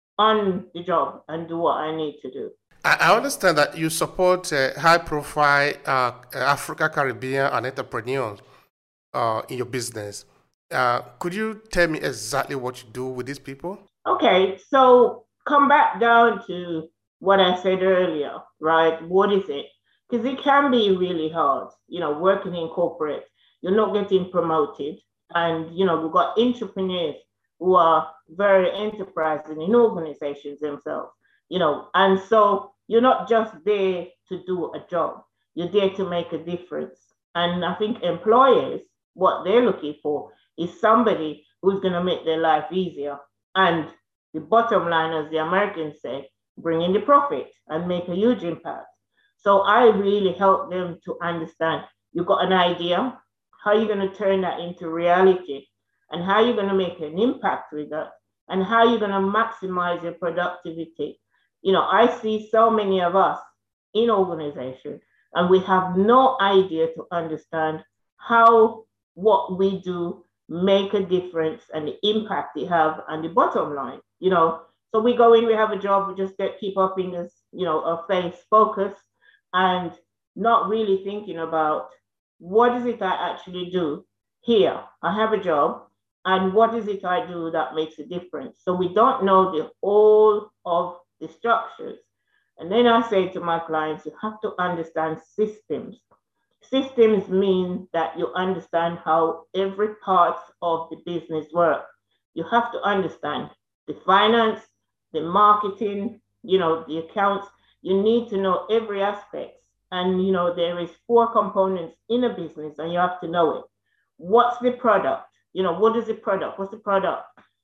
on the job and do what I need to do. I understand that you support uh, high-profile uh, Africa, Caribbean, and entrepreneurs uh, in your business. Uh, could you tell me exactly what you do with these people? Okay, so come back down to what I said earlier, right? What is it? Because it can be really hard, you know, working in corporate. You're not getting promoted. And, you know, we've got entrepreneurs who are very enterprising in organizations themselves, you know, and so you're not just there to do a job, you're there to make a difference. And I think employers, what they're looking for is somebody who's going to make their life easier. And the bottom line, as the Americans say, bring in the profit and make a huge impact. So I really help them to understand you've got an idea, how you're going to turn that into reality, and how you're going to make an impact with that, and how you're going to maximize your productivity. You know, I see so many of us in organization, and we have no idea to understand how what we do make a difference and the impact it have on the bottom line. You know, so we go in, we have a job, we just get keep up in this, you know, a face focus and not really thinking about what is it I actually do here. I have a job, and what is it I do that makes a difference? So we don't know the all of the structures. And then I say to my clients, you have to understand systems. Systems mean that you understand how every part of the business works. You have to understand the finance, the marketing, you know, the accounts. You need to know every aspect. And, you know, there is four components in a business and you have to know it. What's the product? You know, what is the product? What's the product?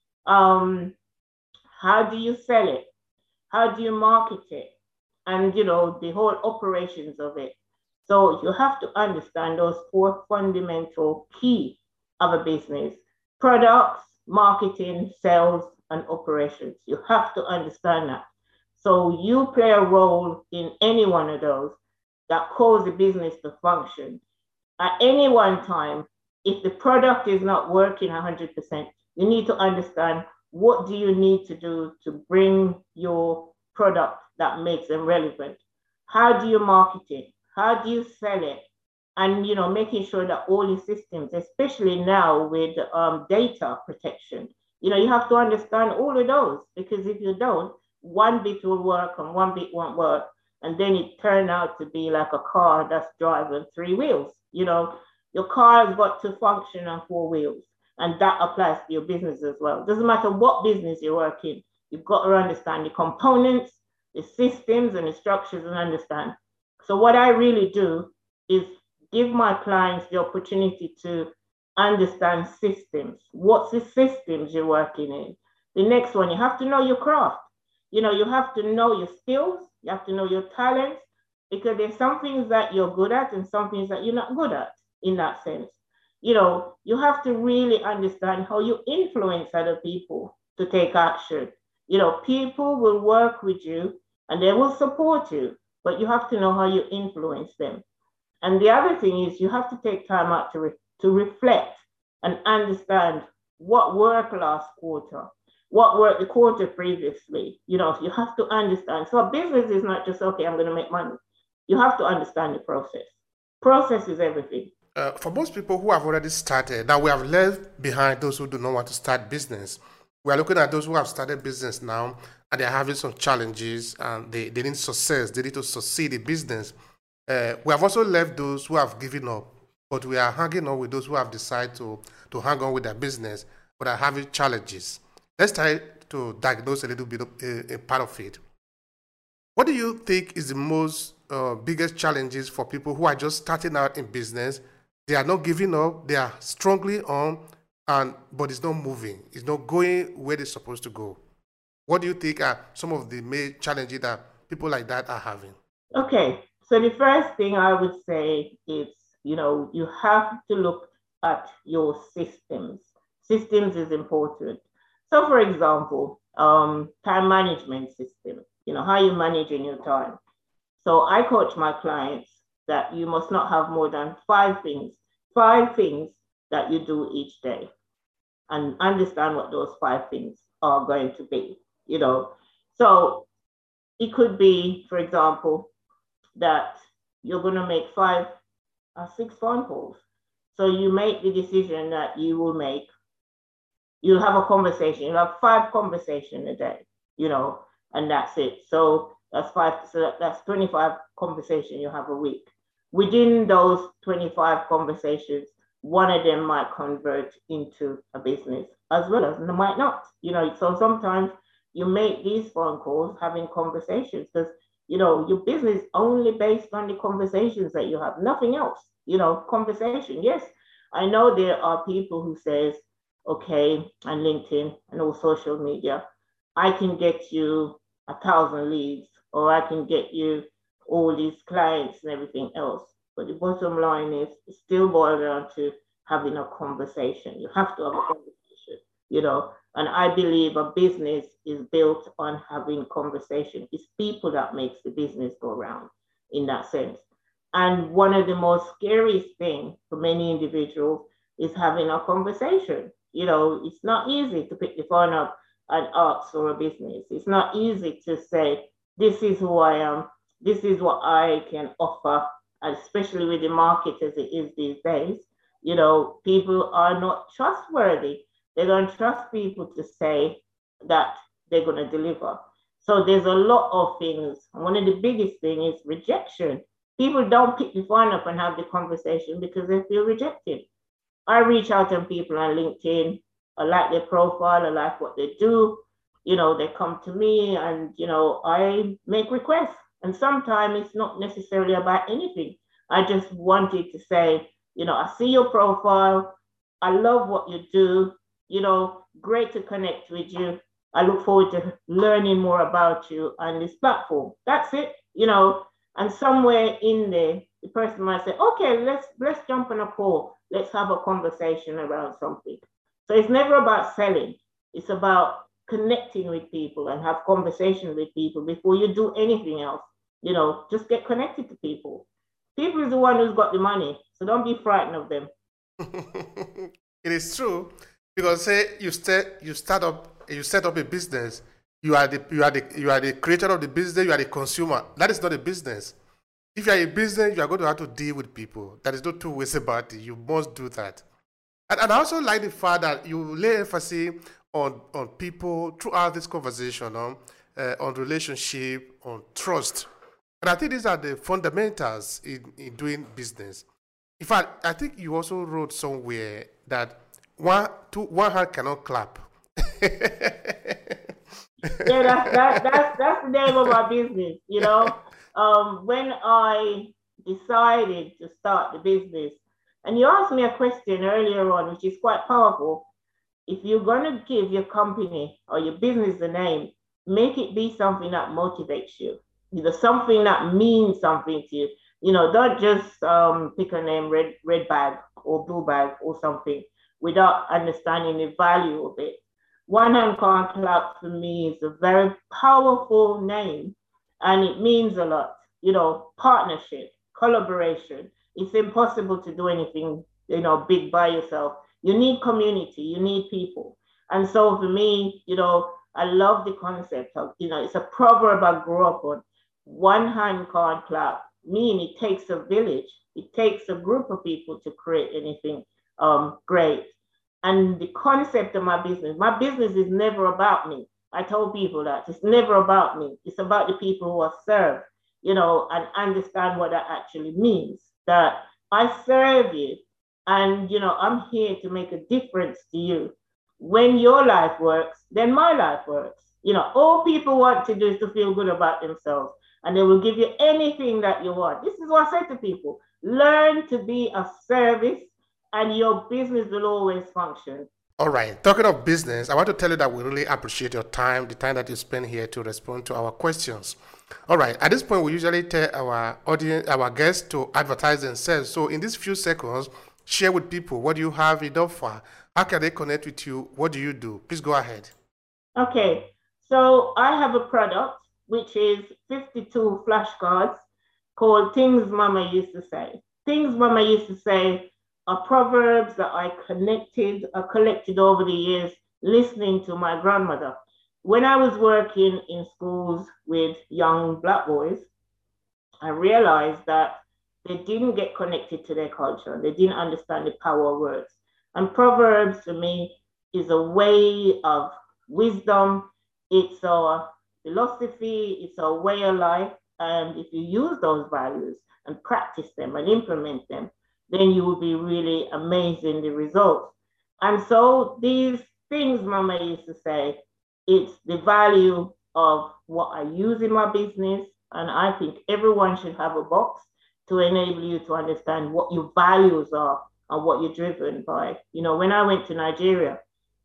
Um, how do you sell it? How do you market it? And, you know, the whole operations of it. So you have to understand those four fundamental key of a business: products, marketing, sales, and operations. You have to understand that. So you play a role in any one of those that cause the business to function. At any one time, if the product is not working one hundred percent, you need to understand what do you need to do to bring your product that makes them relevant. How do you market it? How do you sell it? And, you know, making sure that all the systems, especially now with um, data protection, you know, you have to understand all of those, because if you don't, one bit will work and one bit won't work. And then it turned out to be like a car that's driving three wheels. You know, your car has got to function on four wheels. And that applies to your business as well. It doesn't matter what business you work in, you've got to understand the components, the systems and the structures and understand. So what I really do is give my clients the opportunity to understand systems. What's the systems you're working in? The next one, you have to know your craft. You know, you have to know your skills, you have to know your talents, because there's some things that you're good at and some things that you're not good at in that sense. You know, you have to really understand how you influence other people to take action. You know, people will work with you and they will support you, but you have to know how you influence them. And the other thing is you have to take time out to, re- to reflect and understand what worked last quarter, what worked the quarter previously. You know, you have to understand. So a business is not just, okay, I'm going to make money. You have to understand the process. Process is everything. Uh, for most people who have already started, now we have left behind those who do not want to start business. We are looking at those who have started business now and they're having some challenges and they, they need success, they need to succeed in business. Uh, we have also left those who have given up, but we are hanging on with those who have decided to, to hang on with their business, but are having challenges. Let's try to diagnose a little bit of a, a part of it. What do you think is the most uh, biggest challenges for people who are just starting out in business? They are not giving up, they are strongly on, and but it's not moving, it's not going where they're supposed to go. What do you think are some of the main challenges that people like that are having? Okay, so the first thing I would say is, you know, you have to look at your systems. Systems is important. So for example, um, time management system, you know, how you managing your time. So I coach my clients that you must not have more than five things, five things that you do each day, and understand what those five things are going to be, you know. So it could be, for example, that you're going to make five or six phone calls. So you make the decision that you will make, you'll have a conversation, you'll have five conversations a day, you know, and that's it. So that's five, so that's twenty-five conversations you have a week. Within those twenty-five conversations, one of them might convert into a business as well as, and it might not, you know. So sometimes you make these phone calls having conversations because, you know, your business only based on the conversations that you have, nothing else, you know, conversation. Yes, I know there are people who says, okay, on LinkedIn and all social media, I can get you a thousand leads, or I can get you all these clients and everything else. But the bottom line is it still boils down to having a conversation. You have to have a conversation, you know, and I believe a business is built on having conversation. It's people that makes the business go around in that sense. And one of the most scariest things for many individuals is having a conversation. You know, it's not easy to pick the phone up and ask for a business. It's not easy to say, this is who I am, this is what I can offer, especially with the market as it is these days. You know, people are not trustworthy. They don't trust people to say that they're going to deliver. So there's a lot of things. One of the biggest things is rejection. People don't pick the phone up and have the conversation because they feel rejected. I reach out to people on LinkedIn. I like their profile. I like what they do. You know, they come to me and, you know, I make requests. And sometimes it's not necessarily about anything. I just wanted to say, you know, I see your profile. I love what you do. You know, great to connect with you. I look forward to learning more about you on this platform. That's it, you know. And somewhere in there, the person might say, okay, let's let's jump on a call. Let's have a conversation around something. So it's never about selling. It's about connecting with people and have conversation with people before you do anything else. You know, just get connected to people. People is the one who's got the money, so don't be frightened of them. It is true, because say you start you start up you set up a business, you are the you are the you are the creator of the business, you are the consumer. That is not a business. If you are a business, you are going to have to deal with people. There is no two ways about it. You must do that. And, and I also like the fact that you lay emphasis on on people throughout this conversation, on uh, on relationship, on trust. And I think these are the fundamentals in, in doing business. In fact, I think you also wrote somewhere that one, two, one hand cannot clap. Yeah, that's that, that's that's the name of our business. You know, um, when I decided to start the business, and you asked me a question earlier on, which is quite powerful. If you're going to give your company or your business a name, make it be something that motivates you. You know, something that means something to you. You know, don't just um, pick a name, red red bag or blue bag or something, without understanding the value of it. One Hand Can't Clap for me is a very powerful name, and it means a lot. You know, partnership, collaboration. It's impossible to do anything, you know, big by yourself. You need community, you need people. And so for me, you know, I love the concept of, you know, it's a proverb I grew up on. One hand can't clap, meaning it takes a village. It takes a group of people to create anything um, great. And the concept of my business, my business is never about me. I told people that it's never about me. It's about the people who are served, you know, and understand what that actually means. That I serve you, and you know, I'm here to make a difference to you. When your life works, then my life works. You know, all people want to do is to feel good about themselves, and they will give you anything that you want. This is what I say to people: learn to be a service, and your business will always function. All right. Talking of business, I want to tell you that we really appreciate your time, the time that you spend here to respond to our questions. All right. At this point, we usually tell our audience, our guests to advertise themselves. So in these few seconds, share with people what you have in offer. How can they connect with you? What do you do? Please go ahead. Okay. So I have a product which is fifty-two flashcards called Things Mama Used to Say. Things Mama Used to Say are proverbs that I connected, uh, collected over the years, listening to my grandmother. When I was working in schools with young Black boys, I realized that they didn't get connected to their culture. They didn't understand the power of words. And proverbs for me is a way of wisdom. It's a philosophy. It's a way of life. And if you use those values and practice them and implement them, then you will be really amazing the results. And so these things Mama used to say, it's the value of what I use in my business. And I think everyone should have a box to enable you to understand what your values are and what you're driven by. You know, when I went to Nigeria,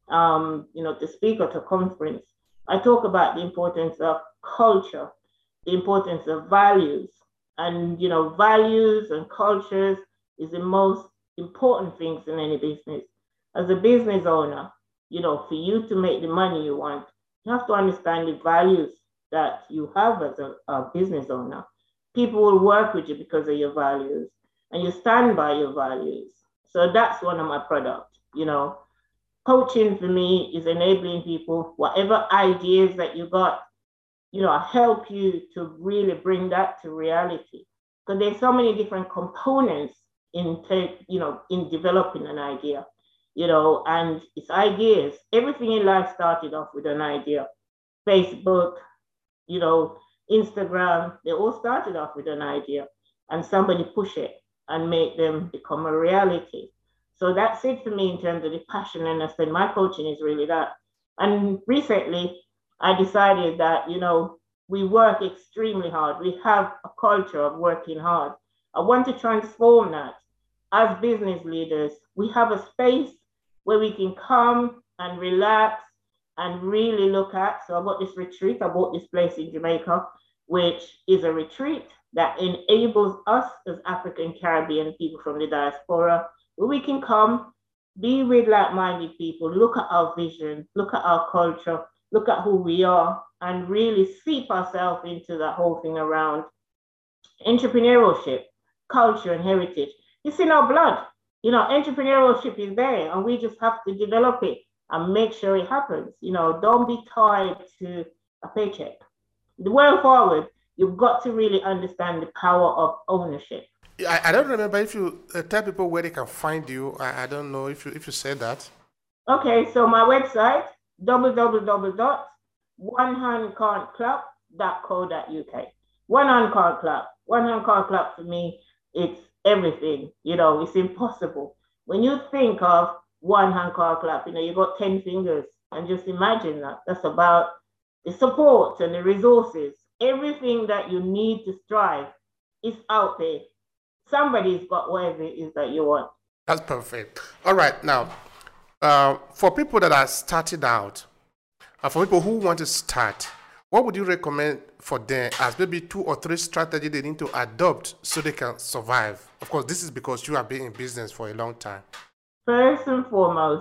um, you know, to speak at a conference, I talk about the importance of culture, the importance of values. And, you know, values and cultures is the most important things in any business. As a business owner, you know, for you to make the money you want, you have to understand the values that you have as a, a business owner. People will work with you because of your values, and you stand by your values. So that's one of my products. You know, coaching for me is enabling people, whatever ideas that you got, you know, I help you to really bring that to reality. Because there's so many different components in take, you know, in developing an idea, you know, and it's ideas. Everything in life started off with an idea. Facebook, you know, Instagram, they all started off with an idea, and somebody push it and make them become a reality. So that's it for me in terms of the passion, and I said my coaching is really that. And recently I decided that, you know, we work extremely hard. We have a culture of working hard. I want to transform that. As business leaders, we have a space where we can come and relax and really look at. So I bought this retreat. I bought this place in Jamaica, which is a retreat that enables us as African Caribbean people from the diaspora, where we can come, be with like-minded people, look at our vision, look at our culture, look at who we are, and really seep ourselves into the whole thing around entrepreneurship, culture, and heritage. It's in our blood. You know, entrepreneurship is there, and we just have to develop it and make sure it happens. You know, don't be tied to a paycheck. The way forward, you've got to really understand the power of ownership. I, I don't remember if you uh, tell people where they can find you. I, I don't know if you if you said that. Okay, so my website, w w w dot one hand can't clap dot co dot u k. One hand can't clap. One hand can't clap for me, it's everything. You know, it's impossible. When you think of one hand can't clap, you know, you got ten fingers, and just imagine that. That's about the support and the resources. Everything that you need to strive is out there. Somebody's got whatever it is that you want. That's perfect. All right, now, uh, for people that are starting out, uh, for people who want to start, what would you recommend for them as maybe two or three strategies they need to adopt so they can survive? Of course, this is because you have been in business for a long time. First and foremost,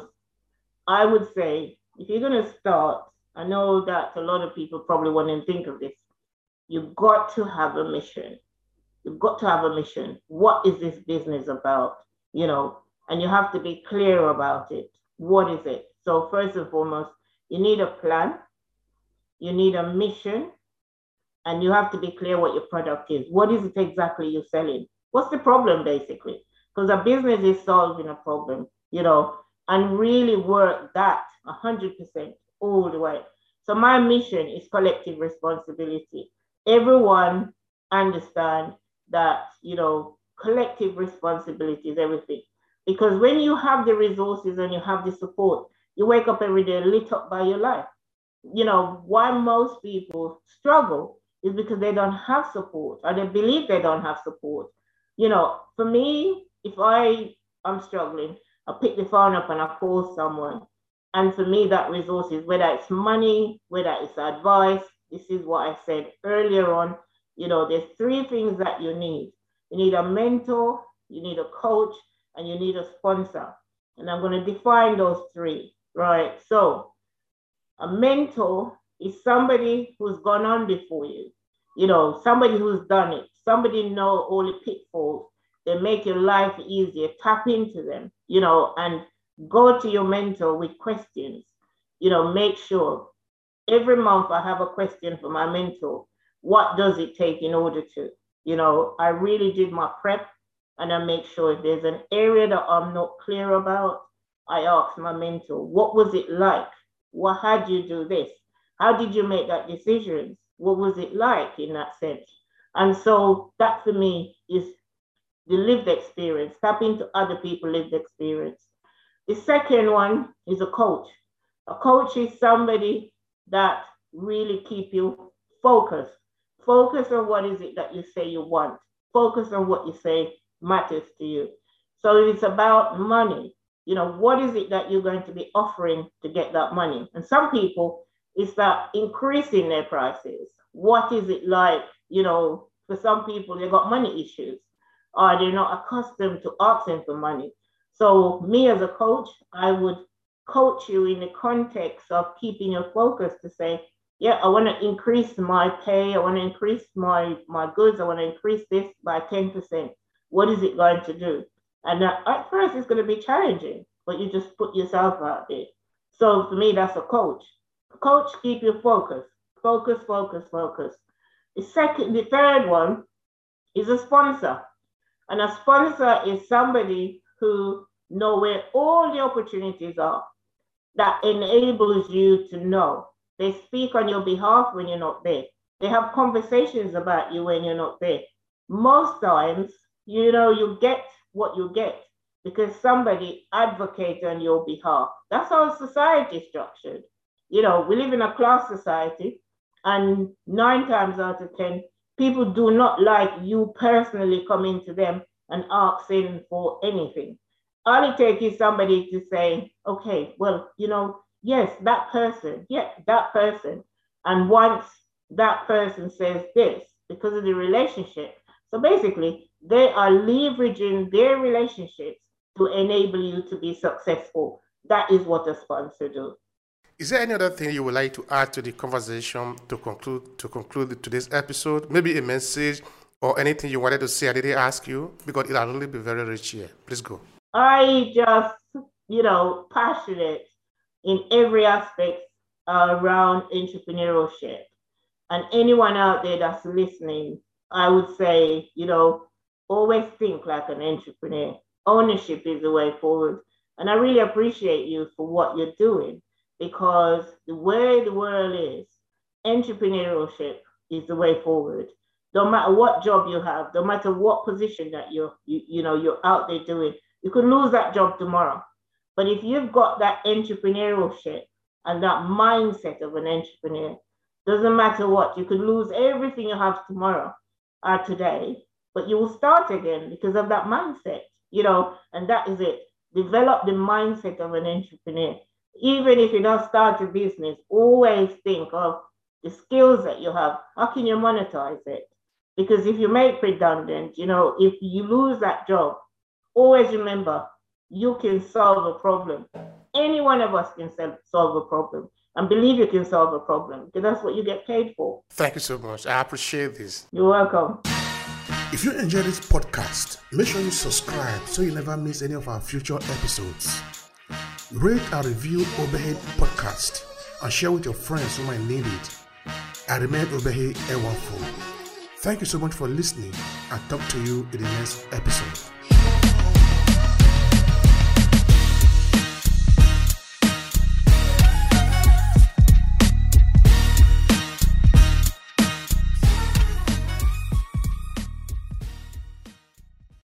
I would say, if you're going to start, I know that a lot of people probably won't even think of this. You've got to have a mission. You've got to have a mission. What is this business about? You know, and you have to be clear about it. What is it? So first and foremost, you need a plan, you need a mission, and you have to be clear what your product is. What is it exactly you're selling? What's the problem, basically? Because a business is solving a problem, you know, and really work that one hundred percent all the way. So my mission is collective responsibility. Everyone understand that, you know, collective responsibility is everything. Because when you have the resources and you have the support, you wake up every day lit up by your life. You know, why most people struggle is because they don't have support, or they believe they don't have support. You know, for me, if I am struggling, I pick the phone up and I call someone. And for me, that resource is whether it's money, whether it's advice. This is what I said earlier on. You know, there's three things that you need. You need a mentor, you need a coach, and you need a sponsor. And I'm going to define those three, right? So a mentor is somebody who's gone on before you, you know, somebody who's done it, somebody know all the pitfalls. They make your life easier. Tap into them, you know, and go to your mentor with questions. You know, make sure every month I have a question for my mentor. What does it take in order to, you know, I really did my prep, and I make sure if there's an area that I'm not clear about, I ask my mentor, what was it like? What had you do this? How did you make that decision? What was it like in that sense? And so that for me is the lived experience. Tap into other people's lived experience. The second one is a coach. A coach is somebody that really keep you focused. Focus on what is it that you say you want. Focus on what you say matters to you. So it's about money. You know, what is it that you're going to be offering to get that money? And some people, it's that increasing their prices. What is it like? You know, for some people, they got money issues, or they're not accustomed to asking for money. So me as a coach, I would coach you in the context of keeping your focus to say, yeah, I want to increase my pay. I want to increase my, my goods. I want to increase this by ten percent. What is it going to do? And at first, it's going to be challenging, but you just put yourself out there. So for me, that's a coach. A coach, keep your focus. Focus, focus, focus. The second, the third one is a sponsor. And a sponsor is somebody who knows where all the opportunities are, that enables you to know. They speak on your behalf when you're not there. They have conversations about you when you're not there. Most times, you know, you get what you get because somebody advocates on your behalf. That's how society is structured. You know, we live in a class society, and nine times out of ten, people do not like you personally coming to them and asking for anything. All it takes is somebody to say, okay, well, you know, yes, that person, yeah, that person. And once that person says this, because of the relationship, so basically, they are leveraging their relationships to enable you to be successful. That is what a sponsor does. Is there any other thing you would like to add to the conversation to conclude to conclude today's episode? Maybe a message or anything you wanted to say I didn't ask you, because it'll really be very rich here. Please go. I just, you know, passionate in every aspect uh, around entrepreneurship. And anyone out there that's listening, I would say, you know, always think like an entrepreneur. Ownership is the way forward. And I really appreciate you for what you're doing, because the way the world is, entrepreneurship is the way forward. No matter what job you have, no matter what position that you're, you, you know, you're out there doing, you could lose that job tomorrow. But if you've got that entrepreneurship and that mindset of an entrepreneur, doesn't matter what, you could lose everything you have tomorrow or today, but you will start again because of that mindset, you know, and that is it. Develop the mindset of an entrepreneur. Even if you don't start a business, always think of the skills that you have. How can you monetize it? Because if you make redundant, you know, if you lose that job, always remember, you can solve a problem. Any one of us can solve a problem. And believe you can solve a problem, because that's what you get paid for. Thank you so much. I appreciate this. You're welcome. If you enjoy this podcast, make sure you subscribe so you never miss any of our future episodes. rate and review Obehe Podcast and share with your friends who might need it. I remain Obehe Ewafo. Thank you so much for listening and talk to you in the next episode.